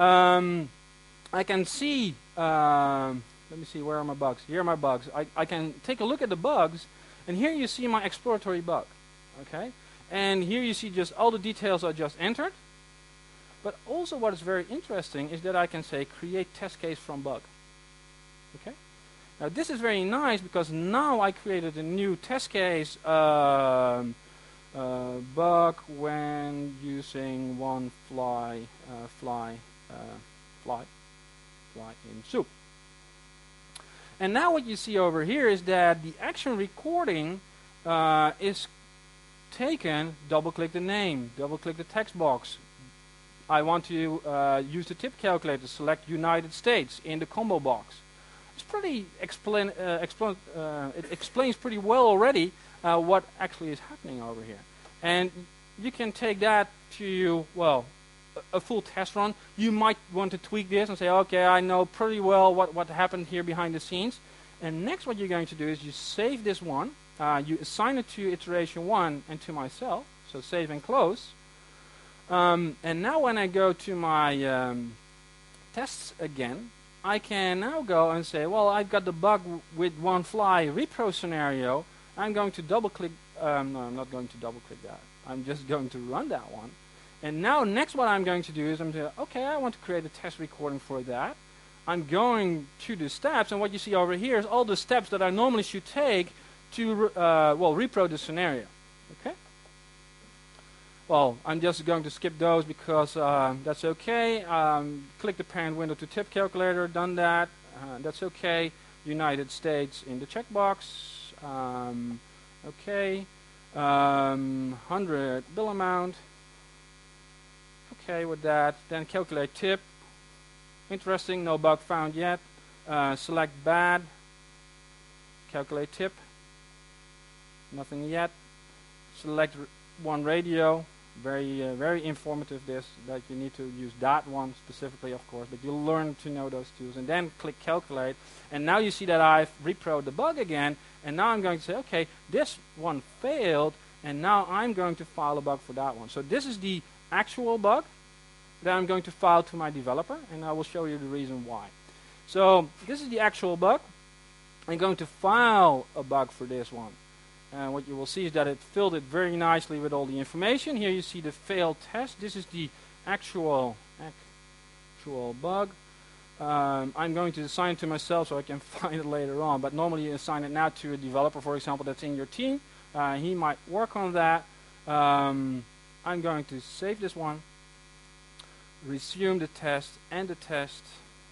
I can see, let me see, where are my bugs? Here are my bugs. I can take a look at the bugs, and here you see my exploratory bug. Okay? And here you see just all the details I just entered. But also what is very interesting is that I can say create test case from bug. Okay? Now this is very nice because now I created a new test case bug when using one fly in soup. And now what you see over here is that the action recording is taken, double-click the name, double-click the text box. I want to use the tip calculator, select United States in the combo box. It's pretty it explains pretty well already what actually is happening over here. And you can take that to, well, a full test run. You might want to tweak this and say, okay, I know pretty well what happened here behind the scenes. And next what you're going to do is you save this one. You assign it to iteration 1 and to myself. So save and close. And now when I go to my tests again, I can now go and say, well, I've got the bug with one fly repro scenario. I'm going to double click, no, I'm not going to double click that. I'm just going to run that one. And now next what I'm going to do is I'm going to, okay, I want to create a test recording for that. I'm going to the steps, and what you see over here is all the steps that I normally should take to, repro the scenario. Okay? Well, I'm just going to skip those because that's okay. Click the parent window to tip calculator, done that. That's okay. United States in the checkbox. Okay. 100 bill amount. Okay with that. Then calculate tip. Interesting, no bug found yet. Select bad. Calculate tip. Nothing yet. Select one radio. Very informative this, that you need to use that one specifically, of course, but you'll learn to know those tools. And then click calculate, and now you see that I've reproed the bug again, and now I'm going to say, okay, this one failed, and now I'm going to file a bug for that one. So this is the actual bug that I'm going to file to my developer, and I will show you the reason why. So this is the actual bug. I'm going to file a bug for this one. And what you will see is that it filled it very nicely with all the information. Here you see the failed test. This is the actual bug. I'm going to assign it to myself so I can find it later on. But normally you assign it now to a developer, for example, that's in your team. He might work on that. I'm going to save this one, resume the test, end the test,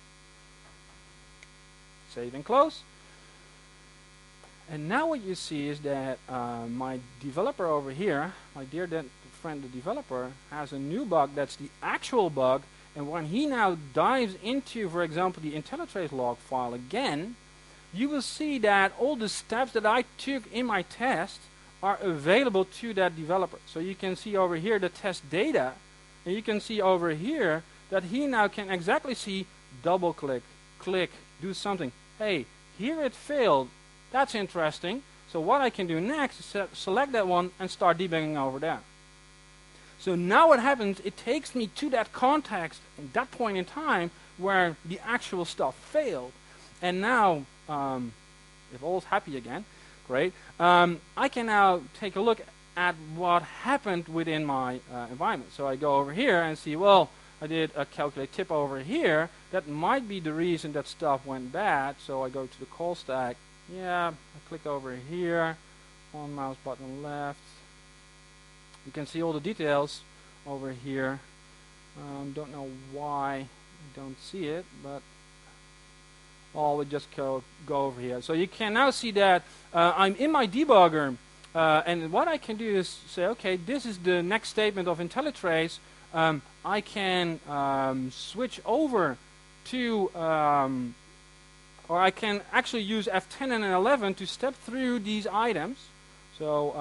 save and close. And now what you see is that my developer over here, my dear friend the developer, has a new bug that's the actual bug. And when he now dives into, for example, the IntelliTrace log file again, you will see that all the steps that I took in my test are available to that developer. So you can see over here the test data, and you can see over here that he now can exactly see double click, click, do something. Hey, here it failed. That's interesting. So what I can do next is select that one and start debugging over there. So now what happens, it takes me to that context at that point in time where the actual stuff failed. And now, if all's happy again, great. I can now take a look at what happened within my environment. So I go over here and see, well, I did a calculate tip over here. That might be the reason that stuff went bad. So I go to the call stack. Yeah, I click over here, on mouse button left. You can see all the details over here. Don't know why you don't see it, but we just go over here. So you can now see that I'm in my debugger, and what I can do is say, okay, this is the next statement of IntelliTrace. I can switch over to, or I can actually use F10 and 11 to step through these items. So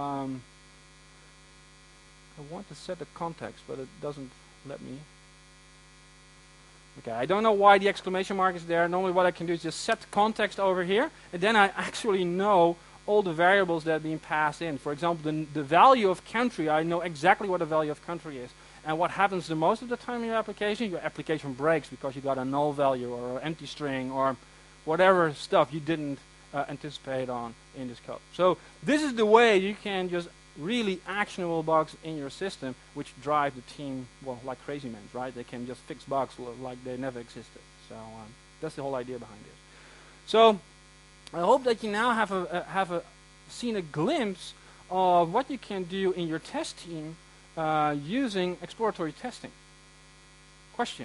I want to set the context, but it doesn't let me. Okay, I don't know why the exclamation mark is there. Normally what I can do is just set the context over here, and then I actually know all the variables that are being passed in. For example, the value of country, I know exactly what the value of country is. And what happens the most of the time in your application breaks because you got a null value or an empty string or whatever stuff you didn't anticipate on in this code. So this is the way you can just really actionable bugs in your system, which drive the team, well, like crazy men, right? They can just fix bugs like they never existed. So that's the whole idea behind it. So I hope that you now have seen a glimpse of what you can do in your test team using exploratory testing. Question?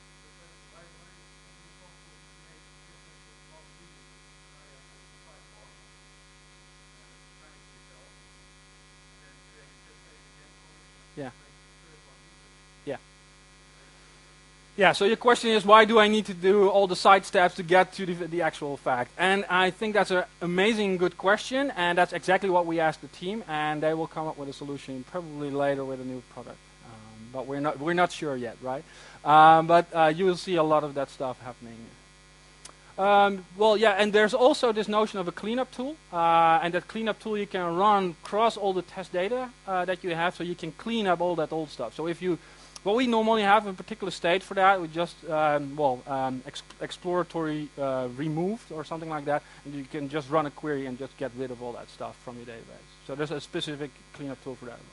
Yeah. Yeah. Yeah, so your question is, why do I need to do all the side steps to get to the actual fact? And I think that's an amazing good question, and that's exactly what we asked the team, and they will come up with a solution probably later with a new product. But we're not sure yet, right? But you will see a lot of that stuff happening. Well, yeah, and there's also this notion of a cleanup tool, and that cleanup tool you can run across all the test data that you have, so you can clean up all that old stuff. So if you what we normally have a particular state for that, we just, exploratory removed or something like that, and you can just run a query and just get rid of all that stuff from your database. So there's a specific cleanup tool for that.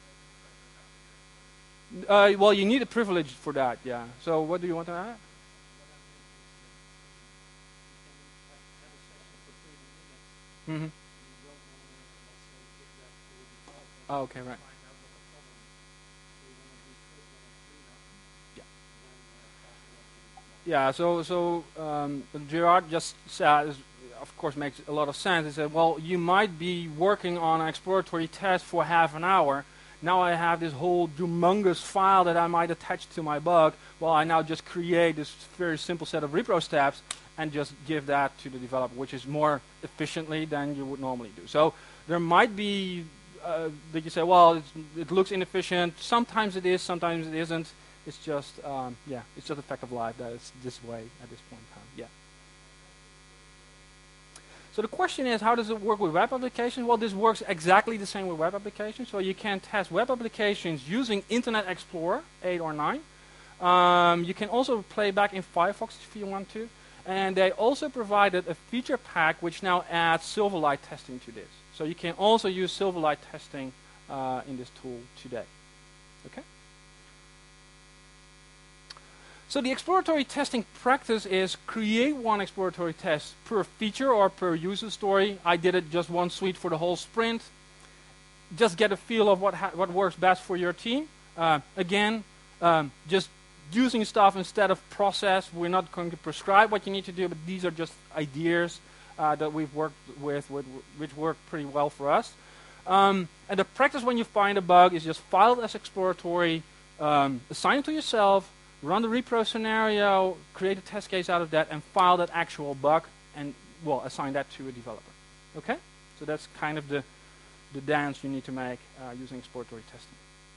Well, you need a privilege for that, yeah. So what do you want to add? Mm-hmm. Oh, okay, right. Yeah, so Gerard just said, of course, makes a lot of sense. He said, well, you might be working on an exploratory test for half an hour. Now I have this whole humongous file that I might attach to my bug. Well, I now just create this very simple set of repro steps and just give that to the developer, which is more efficiently than you would normally do. So there might be that you say, well, it looks inefficient. Sometimes it is, sometimes it isn't. It's just, it's just a fact of life that it's this way at this point in time. Yeah. So the question is, how does it work with web applications? Well, this works exactly the same with web applications. So you can test web applications using Internet Explorer 8 or 9. You can also play back in Firefox if you want to. And they also provided a feature pack which now adds Silverlight testing to this. So you can also use Silverlight testing in this tool today. Okay? So the exploratory testing practice is create one exploratory test per feature or per user story. I did it just one suite for the whole sprint. Just get a feel of what works best for your team. Again, just using stuff instead of process. We're not going to prescribe what you need to do, but these are just ideas that we've worked with which work pretty well for us. And the practice when you find a bug is just file it as exploratory, assign it to yourself, run the repro scenario, create a test case out of that, and file that actual bug, and, well, assign that to a developer. Okay? So that's kind of the dance you need to make using exploratory testing.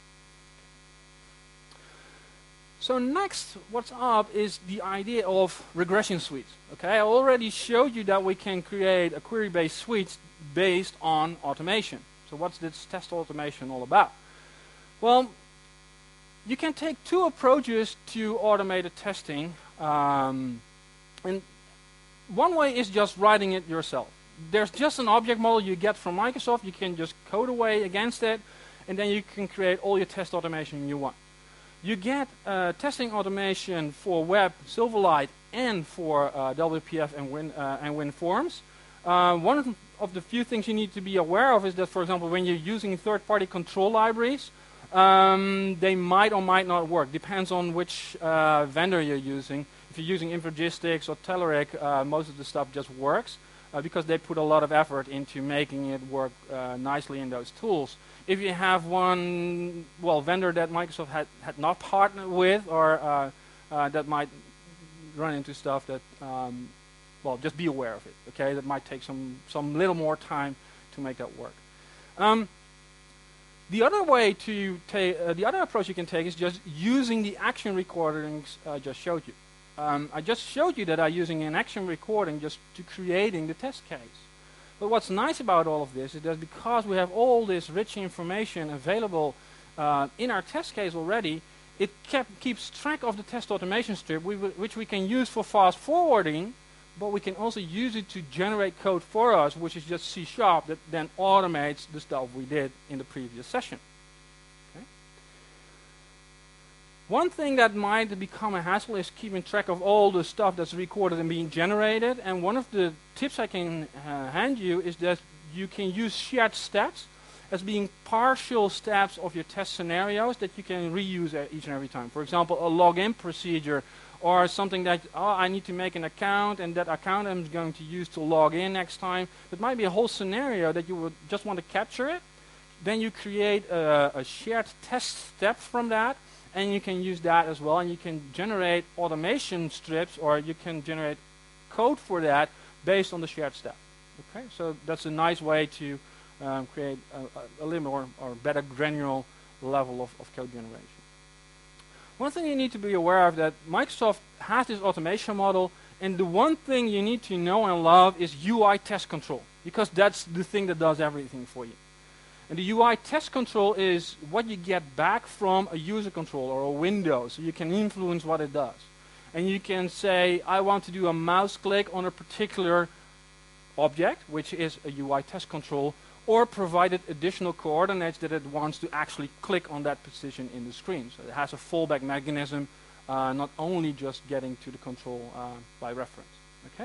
So next, what's up is the idea of regression suites. Okay? I already showed you that we can create a query-based suite based on automation. So what's this test automation all about? Well, you can take two approaches to automated testing. And one way is just writing it yourself. there's just an object model you get from Microsoft. You can just code away against it, and then you can create all your test automation you want. You get testing automation for web, Silverlight, and for WPF and WinForms. One of the few things you need to be aware of is that, for example, when you're using third-party control libraries, they might or might not work. Depends on which vendor you're using. If you're using Infragistics or Telerik, most of the stuff just works because they put a lot of effort into making it work nicely in those tools. If you have one, vendor that Microsoft had not partnered with, or that might run into stuff that, just be aware of it. Okay, that might take some little more time to make that work. The other way to take, the other approach you can take is just using the action recordings I just showed you. I just showed you that I'm using an action recording just to creating the test case. But what's nice about all of this is that because we have all this rich information available in our test case already, it keeps track of the test automation strip, which we can use for fast forwarding, but we can also use it to generate code for us, which is just C# that then automates the stuff we did in the previous session. Okay. One thing that might become a hassle is keeping track of all the stuff that's recorded and being generated. And one of the tips I can hand you is that you can use shared steps as being partial steps of your test scenarios that you can reuse each and every time. For example, a login procedure, or something that, I need to make an account, and that account I'm going to use to log in next time. That might be a whole scenario that you would just want to capture it. Then you create a shared test step from that, and you can use that as well, and you can generate automation strips, or you can generate code for that based on the shared step. Okay, so that's a nice way to create a little more or better granular level of code generation. One thing you need to be aware of that Microsoft has this automation model, and the one thing you need to know and love is UI test control, because that's the thing that does everything for you. And the UI test control is what you get back from a user controller or a window, so you can influence what it does. And you can say, I want to do a mouse click on a particular object, which is a UI test control, or provided additional coordinates that it wants to actually click on that position in the screen. So it has a fallback mechanism, not only just getting to the control by reference. Okay.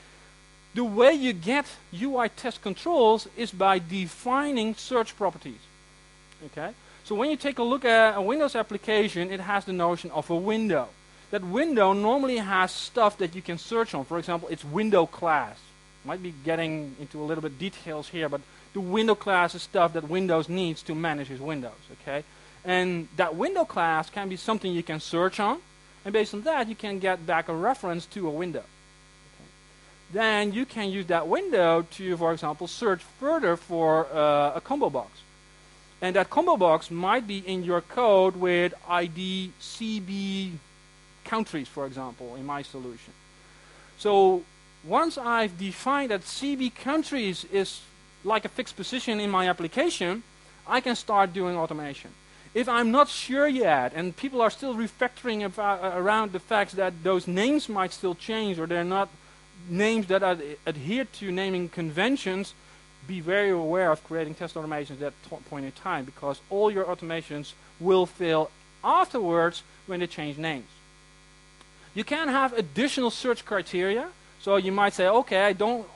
The way you get UI test controls is by defining search properties. Okay. So when you take a look at a Windows application, it has the notion of a window. That window normally has stuff that you can search on. For example, it's window class. Might be getting into a little bit details here, but the window class is stuff that Windows needs to manage its windows, okay? And that window class can be something you can search on, and based on that, you can get back a reference to a window. Okay. Then you can use that window to, for example, search further for a combo box. And that combo box might be in your code with ID CB countries, for example, in my solution. So once I've defined that CB countries is like a fixed position in my application, I can start doing automation. If I'm not sure yet, and people are still refactoring around the fact that those names might still change, or they're not names that adhere to naming conventions, be very aware of creating test automations at that point in time, because all your automations will fail afterwards when they change names. You can have additional search criteria. So you might say, okay, I do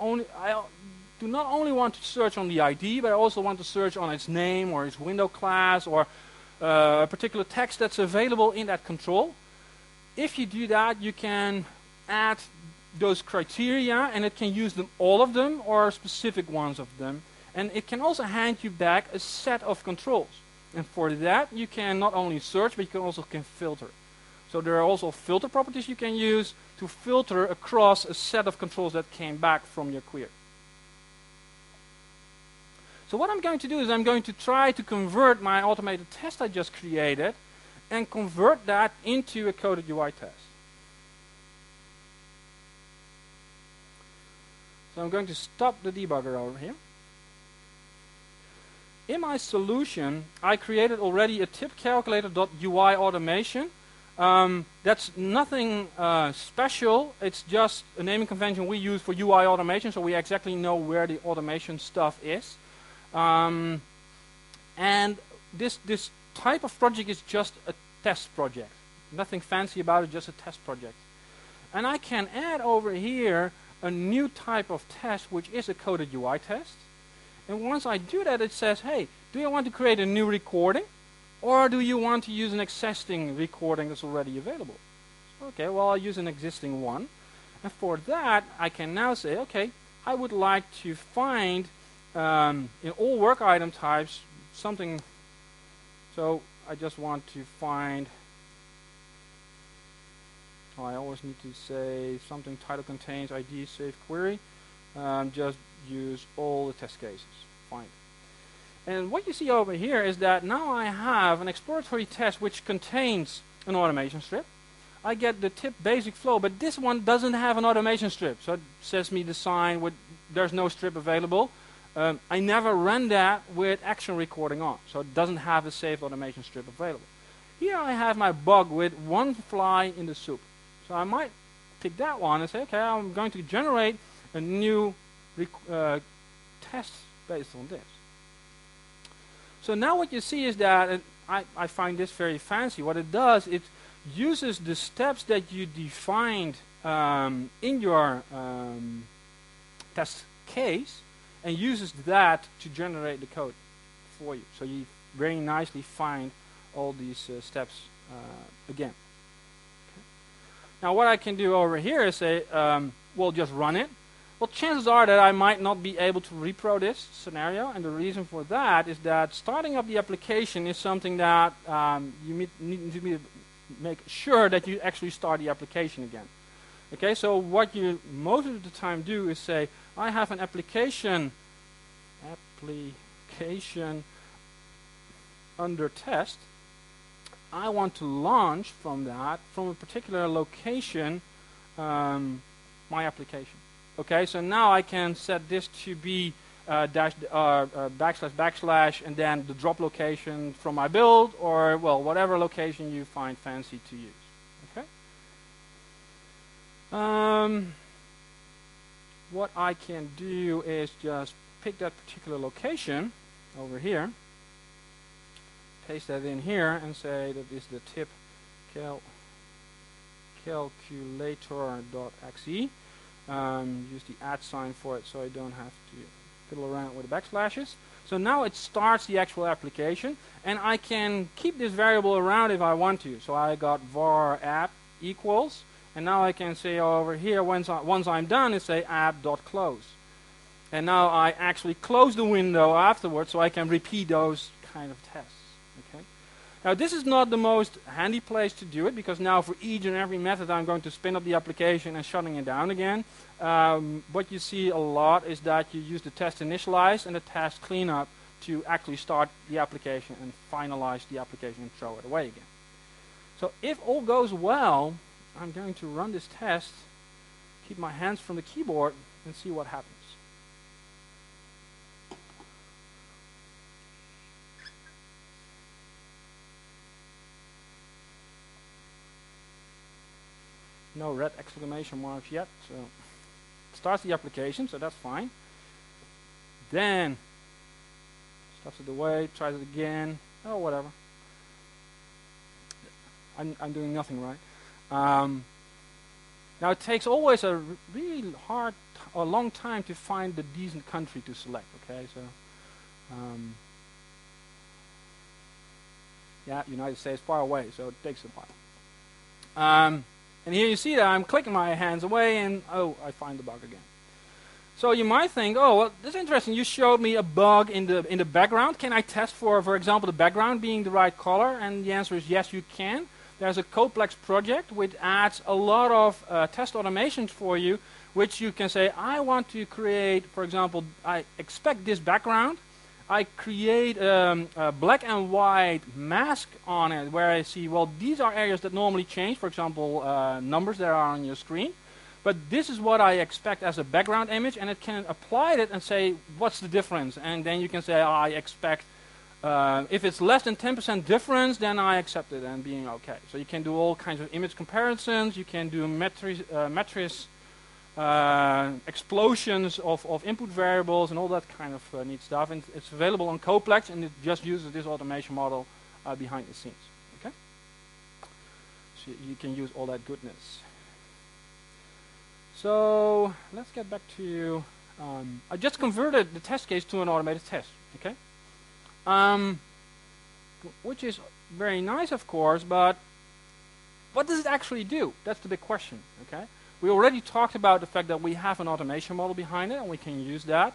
not only want to search on the ID, but I also want to search on its name or its window class or a particular text that's available in that control. If you do that, you can add those criteria, and it can use them, all of them or specific ones of them. And it can also hand you back a set of controls. And for that, you can not only search, but you can also filter. So there are also filter properties you can use to filter across a set of controls that came back from your query. So what I'm going to do is I'm going to try to convert my automated test I just created and convert that into a coded UI test. So I'm going to stop the debugger over here. In my solution, I created already a tip calculator.ui automation That's nothing special. It's just a naming convention we use for UI automation, so we exactly know where the automation stuff is. And this type of project is just a test project. Nothing fancy about it, just a test project. And I can add over here a new type of test, which is a coded UI test. And once I do that, it says, hey, do you want to create a new recording? Or do you want to use an existing recording that's already available? Okay, well, I'll use an existing one. And for that, I can now say, okay, I would like to find in all work item types something. So I just want to find, I always need to say something title contains ID save query. Just use all the test cases. Fine. And what you see over here is that now I have an exploratory test which contains an automation strip. I get the tip basic flow, but this one doesn't have an automation strip. So it says me the sign with there's no strip available. I never ran that with action recording on, so it doesn't have the saved automation strip available. Here I have my bug with one fly in the soup. So I might pick that one and say, okay, I'm going to generate a new test based on this. So now what you see is that, and I find this very fancy, what it does, it uses the steps that you defined in your test case and uses that to generate the code for you. So you very nicely find all these steps again. Okay. Now what I can do over here is say, well, just run it. Well, chances are that I might not be able to repro this scenario, and the reason for that is that starting up the application is something that you need to make sure that you actually start the application again. Okay, so what you most of the time do is say, I have an application under test. I want to launch from that, from a particular location, my application. Okay, so now I can set this to be backslash, and then the drop location from my build, or, well, whatever location you find fancy to use. Okay. What I can do is just pick that particular location over here, paste that in here, and say that is the tip calculator.exe. Use the @ sign for it so I don't have to fiddle around with the backslashes. So now it starts the actual application, and I can keep this variable around if I want to. So I got var app equals, and now I can say over here, once I'm done, is say app.close. And now I actually close the window afterwards so I can repeat those kind of tests. Okay. Now this is not the most handy place to do it, because now for each and every method I'm going to spin up the application and shutting it down again. What you see a lot is that you use the test initialize and the test cleanup to actually start the application and finalize the application and throw it away again. So if all goes well, I'm going to run this test, keep my hands from the keyboard, and see what happens. No red exclamation marks yet, so it starts the application, so that's fine. Then stuffs it away, tries it again, oh, whatever. I'm doing nothing right. Now it takes always a really hard or long time to find the decent country to select. Okay, so yeah, United States far away, so it takes a while. And here you see that I'm clicking my hands away, and oh, I find the bug again. So you might think, oh, well, that's interesting. You showed me a bug in the background. Can I test for example, the background being the right color? And the answer is yes, you can. There's a Codeplex project which adds a lot of test automations for you, which you can say, I want to create, for example, I expect this background. I create a black and white mask on it where I see, well, these are areas that normally change, for example, numbers that are on your screen. But this is what I expect as a background image, and it can apply it and say, what's the difference? And then you can say, oh, I expect If it's less than 10% difference, then I accept it and being okay. So you can do all kinds of image comparisons. You can do matrix explosions of input variables and all that kind of neat stuff. And it's available on Coplex, and it just uses this automation model behind the scenes. Okay, so you can use all that goodness. So let's get back to. I just converted the test case to an automated test. Okay. Which is very nice, of course, but what does it actually do? That's the big question, okay? We already talked about the fact that we have an automation model behind it, and we can use that.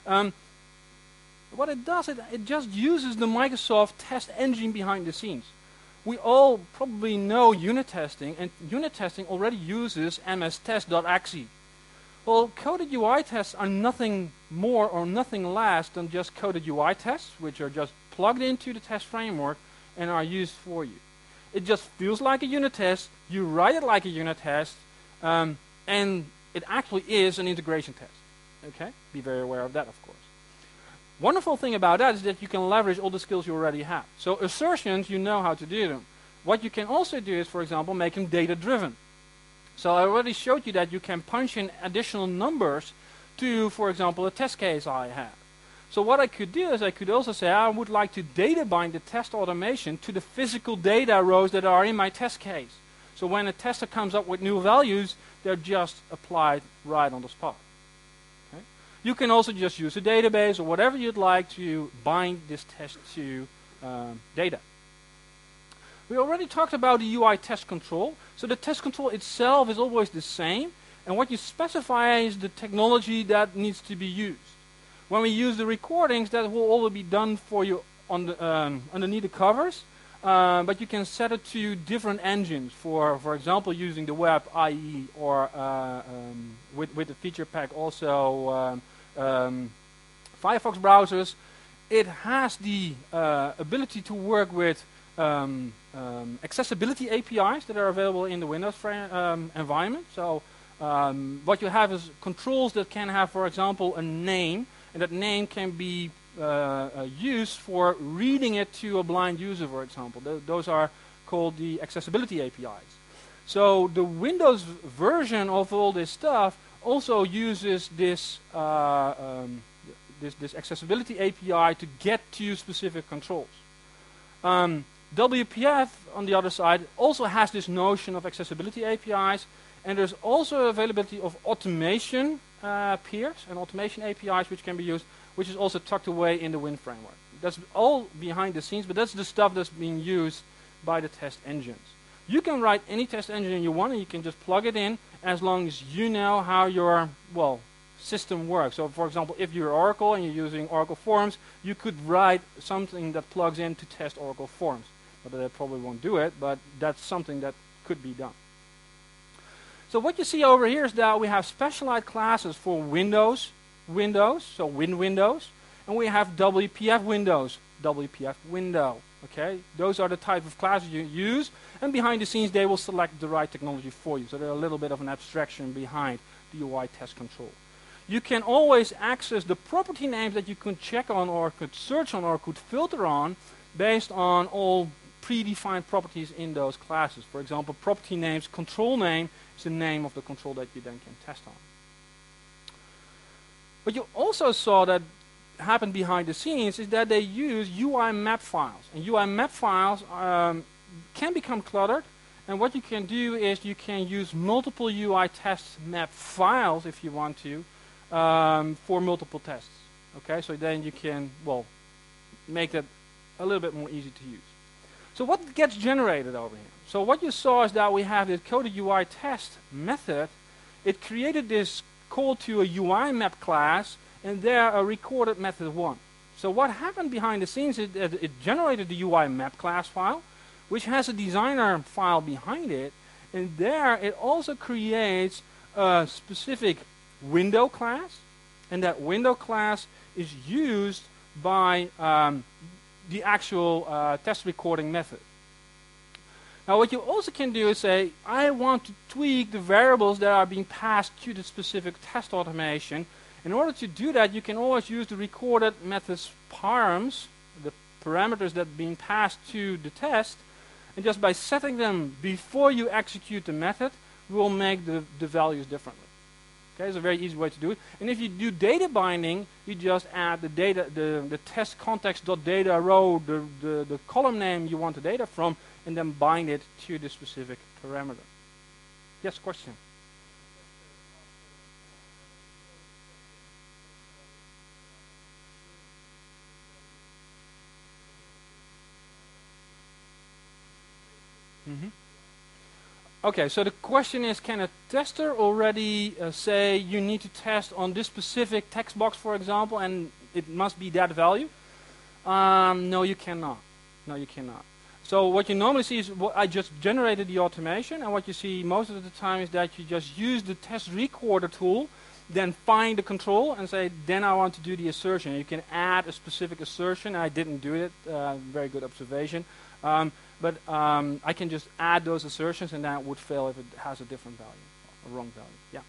What it does, it just uses the Microsoft test engine behind the scenes. We all probably know unit testing, and unit testing already uses mstest.exe. Well, coded UI tests are nothing more or nothing less than just coded UI tests, which are just plugged into the test framework and are used for you. It just feels like a unit test, you write it like a unit test, and it actually is an integration test. Okay? Be very aware of that, of course. Wonderful thing about that is that you can leverage all the skills you already have. So assertions, you know how to do them. What you can also do is, for example, make them data-driven. So I already showed you that you can punch in additional numbers to, for example, a test case I have. So what I could do is I could also say I would like to data bind the test automation to the physical data rows that are in my test case. So when a tester comes up with new values, they're just applied right on the spot. Okay? You can also just use a database or whatever you'd like to bind this test to data. We already talked about the UI test control. So the test control itself is always the same, and what you specify is the technology that needs to be used. When we use the recordings, that will all be done for you on the, underneath the covers, but you can set it to different engines. For example, using the web, IE, or with the feature pack also Firefox browsers. It has the ability to work with accessibility APIs that are available in the Windows environment. So what you have is controls that can have, for example, a name, and that name can be used for reading it to a blind user, for example. Those are called the accessibility APIs. So the Windows version of all this stuff also uses this this accessibility API to get to specific controls. WPF, on the other side, also has this notion of accessibility APIs, and there's also availability of automation peers and automation APIs which can be used, which is also tucked away in the Win framework. That's all behind the scenes, but that's the stuff that's being used by the test engines. You can write any test engine you want, and you can just plug it in as long as you know how your, well, system works. So, for example, if you're Oracle and you're using Oracle Forms, you could write something that plugs in to test Oracle Forms. But they probably won't do it, but that's something that could be done. So what you see over here is that we have specialized classes for Windows, so Win Windows, and we have WPF Windows, WPF Window. Okay, those are the type of classes you use, and behind the scenes they will select the right technology for you. So they're a little bit of an abstraction behind the UI test control. You can always access the property names that you could check on or could search on or could filter on based on all predefined properties in those classes. For example, property names, control name is the name of the control that you then can test on. But you also saw that happen behind the scenes is that they use UI map files. And UI map files can become cluttered. And what you can do is you can use multiple UI test map files if you want to for multiple tests. Okay, so then you can, well, make that a little bit more easy to use. So what gets generated over here? So what you saw is that we have this coded UI test method. It created this call to a UI map class, and there a recorded method 1. So what happened behind the scenes is that it generated the UI map class file, which has a designer file behind it, and there it also creates a specific window class, and that window class is used by the actual test recording method. Now what you also can do is say, I want to tweak the variables that are being passed to the specific test automation. In order to do that, you can always use the recorded methods params, the parameters that are being passed to the test, and just by setting them before you execute the method, will make the values differently. Okay, it's a very easy way to do it. And if you do data binding, you just add the data, the test context.data row, the column name you want the data from, and then bind it to the specific parameter. Yes, question? Mm-hmm. Okay, so the question is, can a tester already say you need to test on this specific text box, for example, and it must be that value? No, you cannot. No, you cannot. So what you normally see is I just generated the automation, and what you see most of the time is that you just use the test recorder tool, then find the control and say, then I want to do the assertion. You can add a specific assertion. I didn't do it. Very good observation. But I can just add those assertions, and that would fail if it has a different value, a wrong value. Yeah.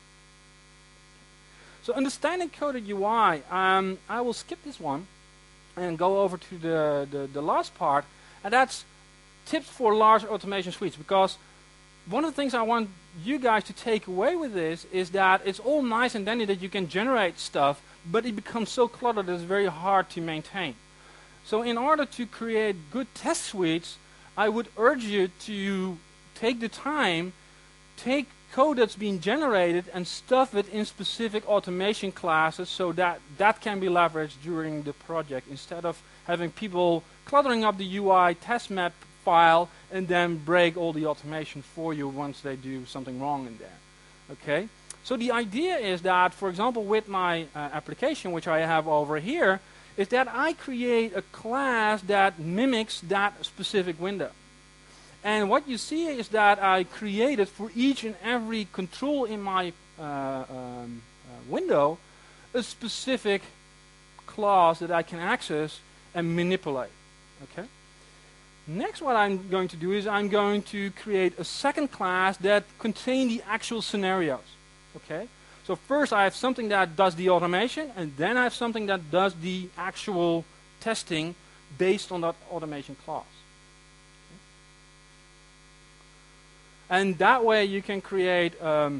So understanding coded UI, I will skip this one and go over to the last part, and that's tips for large automation suites. Because one of the things I want you guys to take away with this is that it's all nice and dandy that you can generate stuff, but it becomes so cluttered that it's very hard to maintain. So in order to create good test suites, I would urge you to take the time, take code that's being generated and stuff it in specific automation classes so that that can be leveraged during the project, instead of having people cluttering up the UI test map file and then break all the automation for you once they do something wrong in there. Okay? So the idea is that, for example, with my application, which I have over here, is that I create a class that mimics that specific window. And what you see is that I created for each and every control in my window a specific class that I can access and manipulate. Okay. Next, what I'm going to do is I'm going to create a second class that contains the actual scenarios. Okay. So first I have something that does the automation, and then I have something that does the actual testing based on that automation class. Okay. And that way you can create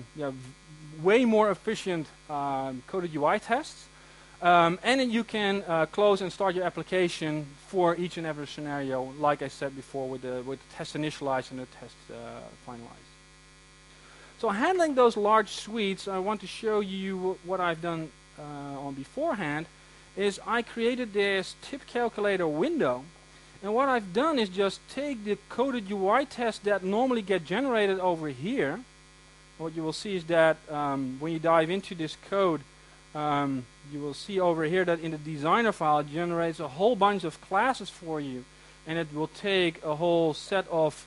way more efficient coded UI tests, and then you can close and start your application for each and every scenario, like I said before, with the test initialized and the test finalized. So handling those large suites, I want to show you what I've done on beforehand, is I created this tip calculator window, and what I've done is just take the coded UI tests that normally get generated over here. What you will see is that when you dive into this code, you will see over here that in the designer file it generates a whole bunch of classes for you, and it will take a whole set of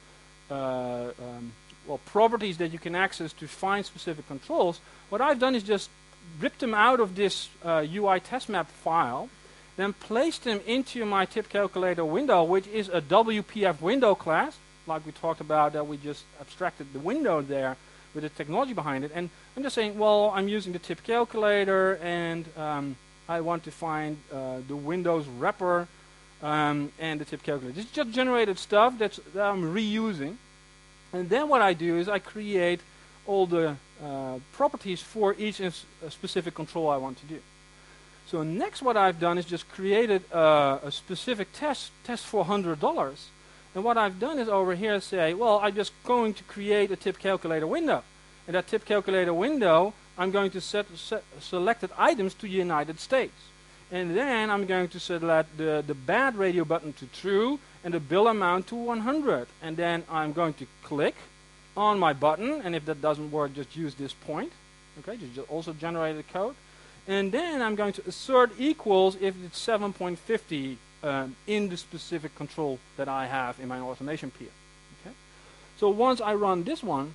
properties that you can access to find specific controls. What I've done is just ripped them out of this UI test map file, then placed them into my tip calculator window, which is a WPF window class, like we talked about, that we just abstracted the window there with the technology behind it. And I'm just saying, well, I'm using the tip calculator, and I want to find the Windows wrapper and the tip calculator. This is just generated stuff that I'm reusing. And then what I do is I create all the properties for each specific control I want to do. So next what I've done is just created a specific test for $100. And what I've done is over here say, well, I'm just going to create a tip calculator window. And that tip calculator window, I'm going to set selected items to United States. And then I'm going to select the bad radio button to true and the bill amount to 100. And then I'm going to click on my button, and if that doesn't work, just use this point. Okay, just also generate the code. And then I'm going to assert equals if it's 7.50 in the specific control that I have in my automation peer. Okay, so once I run this one,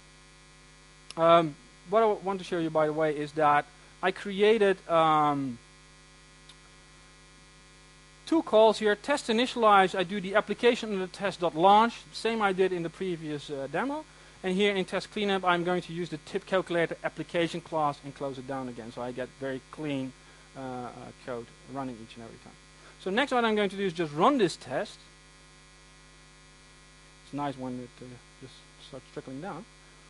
what I want to show you, by the way, is that I created two calls here. Test initialize, I do the application and the test.launch, same I did in the previous demo. And here in test cleanup, I'm going to use the tip calculator application class and close it down again. So I get very clean code running each and every time. So next what I'm going to do is just run this test. It's nice when it just starts trickling down.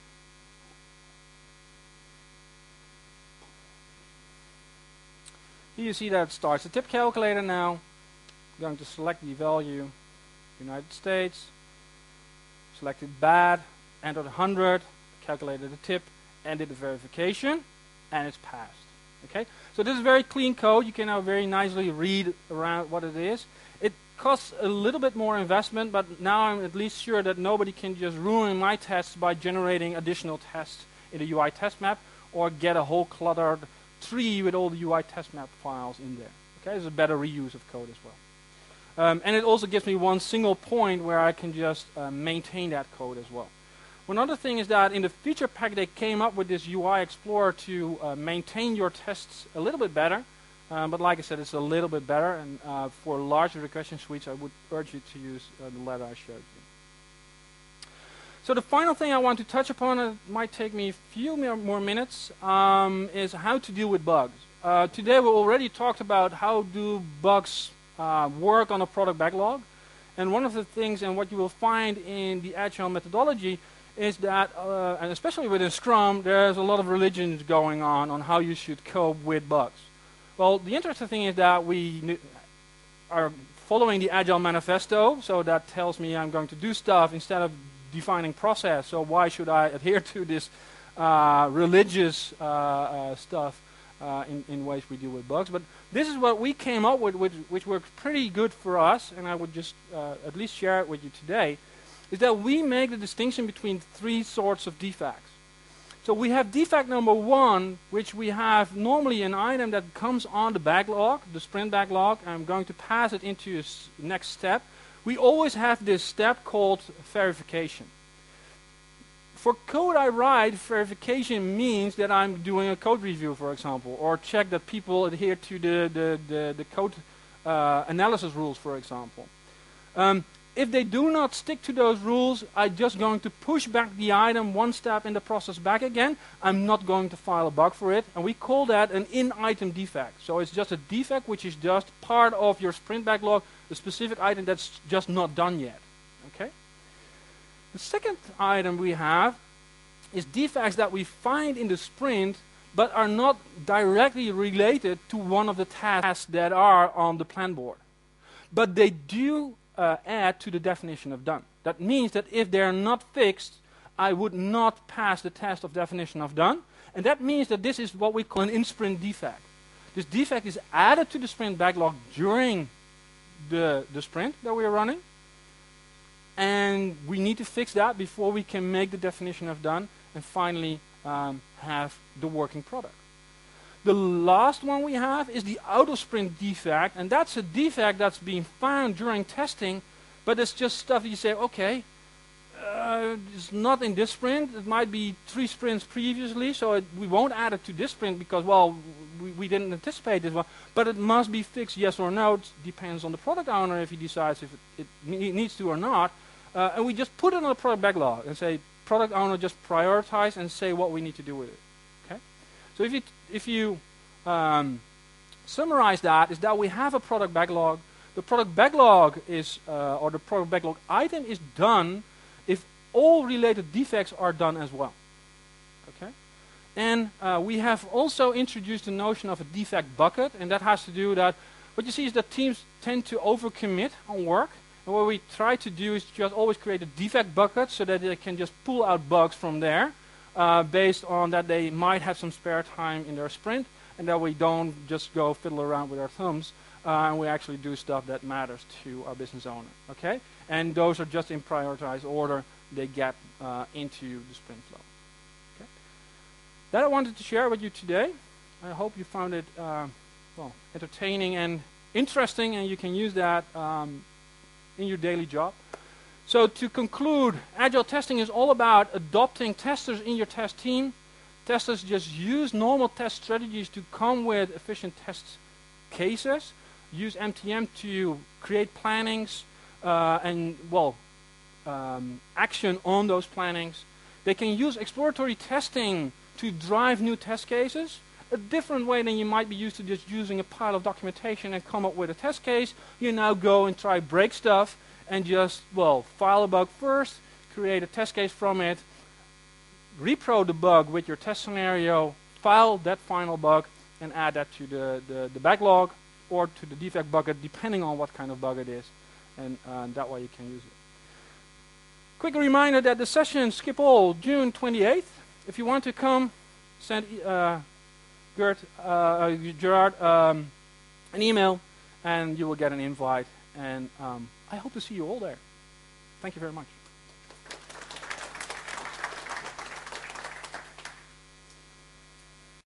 Here you see that it starts the tip calculator now. I'm going to select the value, United States, selected bad, entered 100, calculated the tip, ended the verification, and it's passed. Okay, so this is very clean code. You can now very nicely read around what it is. It costs a little bit more investment, but now I'm at least sure that nobody can just ruin my tests by generating additional tests in the UI test map or get a whole cluttered tree with all the UI test map files in there. Okay, it's a better reuse of code as well. And it also gives me one single point where I can just maintain that code as well. One other thing is that in the feature pack they came up with this UI Explorer to maintain your tests a little bit better. But like I said, it's a little bit better. And for large regression suites, I would urge you to use the letter I showed you. So the final thing I want to touch upon, it might take me a few more minutes, is how to deal with bugs. Today we already talked about how do bugs work on a product backlog. And one of the things, and what you will find in the Agile methodology, is that, and especially within Scrum, there's a lot of religions going on how you should cope with bugs. Well, the interesting thing is that we are following the Agile manifesto, so that tells me I'm going to do stuff instead of defining process. So why should I adhere to this religious stuff in ways we deal with bugs? But this is what we came up with, which works pretty good for us, and I would just at least share it with you today, is that we make the distinction between three sorts of defects. So we have defect number one, which we have normally an item that comes on the backlog, the sprint backlog, and I'm going to pass it into a next step. We always have this step called verification. For code I write, verification means that I'm doing a code review, for example, or check that people adhere to the code analysis rules, for example. If they do not stick to those rules, I'm just going to push back the item one step in the process back again. I'm not going to file a bug for it, and we call that an in-item defect. So it's just a defect which is just part of your sprint backlog, the specific item that's just not done yet. Okay? The second item we have is defects that we find in the sprint but are not directly related to one of the tasks that are on the plan board. But they do add to the definition of done. That means that if they are not fixed, I would not pass the test of definition of done. And that means that this is what we call an in-sprint defect. This defect is added to the sprint backlog during the sprint that we are running. And we need to fix that before we can make the definition of done and finally have the working product. The last one we have is the out-of-sprint defect, and that's a defect that's being found during testing, but it's just stuff you say, okay, it's not in this sprint, it might be 3 sprints previously, so we won't add it to this sprint because, well, we didn't anticipate this one, but it must be fixed, yes or no. It depends on the product owner if he decides if it needs to or not, and we just put it on the product backlog and say, product owner, just prioritize and say what we need to do with it. Okay? So if you summarize that, is that we have a product backlog. The product backlog is, or the product backlog item is done if all related defects are done as well. Okay? And we have also introduced the notion of a defect bucket, and that has to do that what you see is that teams tend to overcommit on work. And what we try to do is just always create a defect bucket so that they can just pull out bugs from there. Based on that they might have some spare time in their sprint, and that we don't just go fiddle around with our thumbs, and we actually do stuff that matters to our business owner. Okay? And those are just in prioritized order. They get into the sprint flow. Okay? That I wanted to share with you today. I hope you found it well, entertaining and interesting, and you can use that in your daily job. So to conclude, Agile testing is all about adopting testers in your test team. Testers just use normal test strategies to come with efficient test cases. Use MTM to create plannings and, well, action on those plannings. They can use exploratory testing to drive new test cases. a different way than you might be used to just using a pile of documentation and come up with a test case. You now go and try break stuff and just, well, file a bug first, create a test case from it, repro the bug with your test scenario, file that final bug, and add that to the backlog or to the defect bucket, depending on what kind of bug it is. And that way you can use it. Quick reminder that the session Schiphol, June 28th. If you want to come, send Gerard an email, and you will get an invite. And I hope to see you all there. Thank you very much.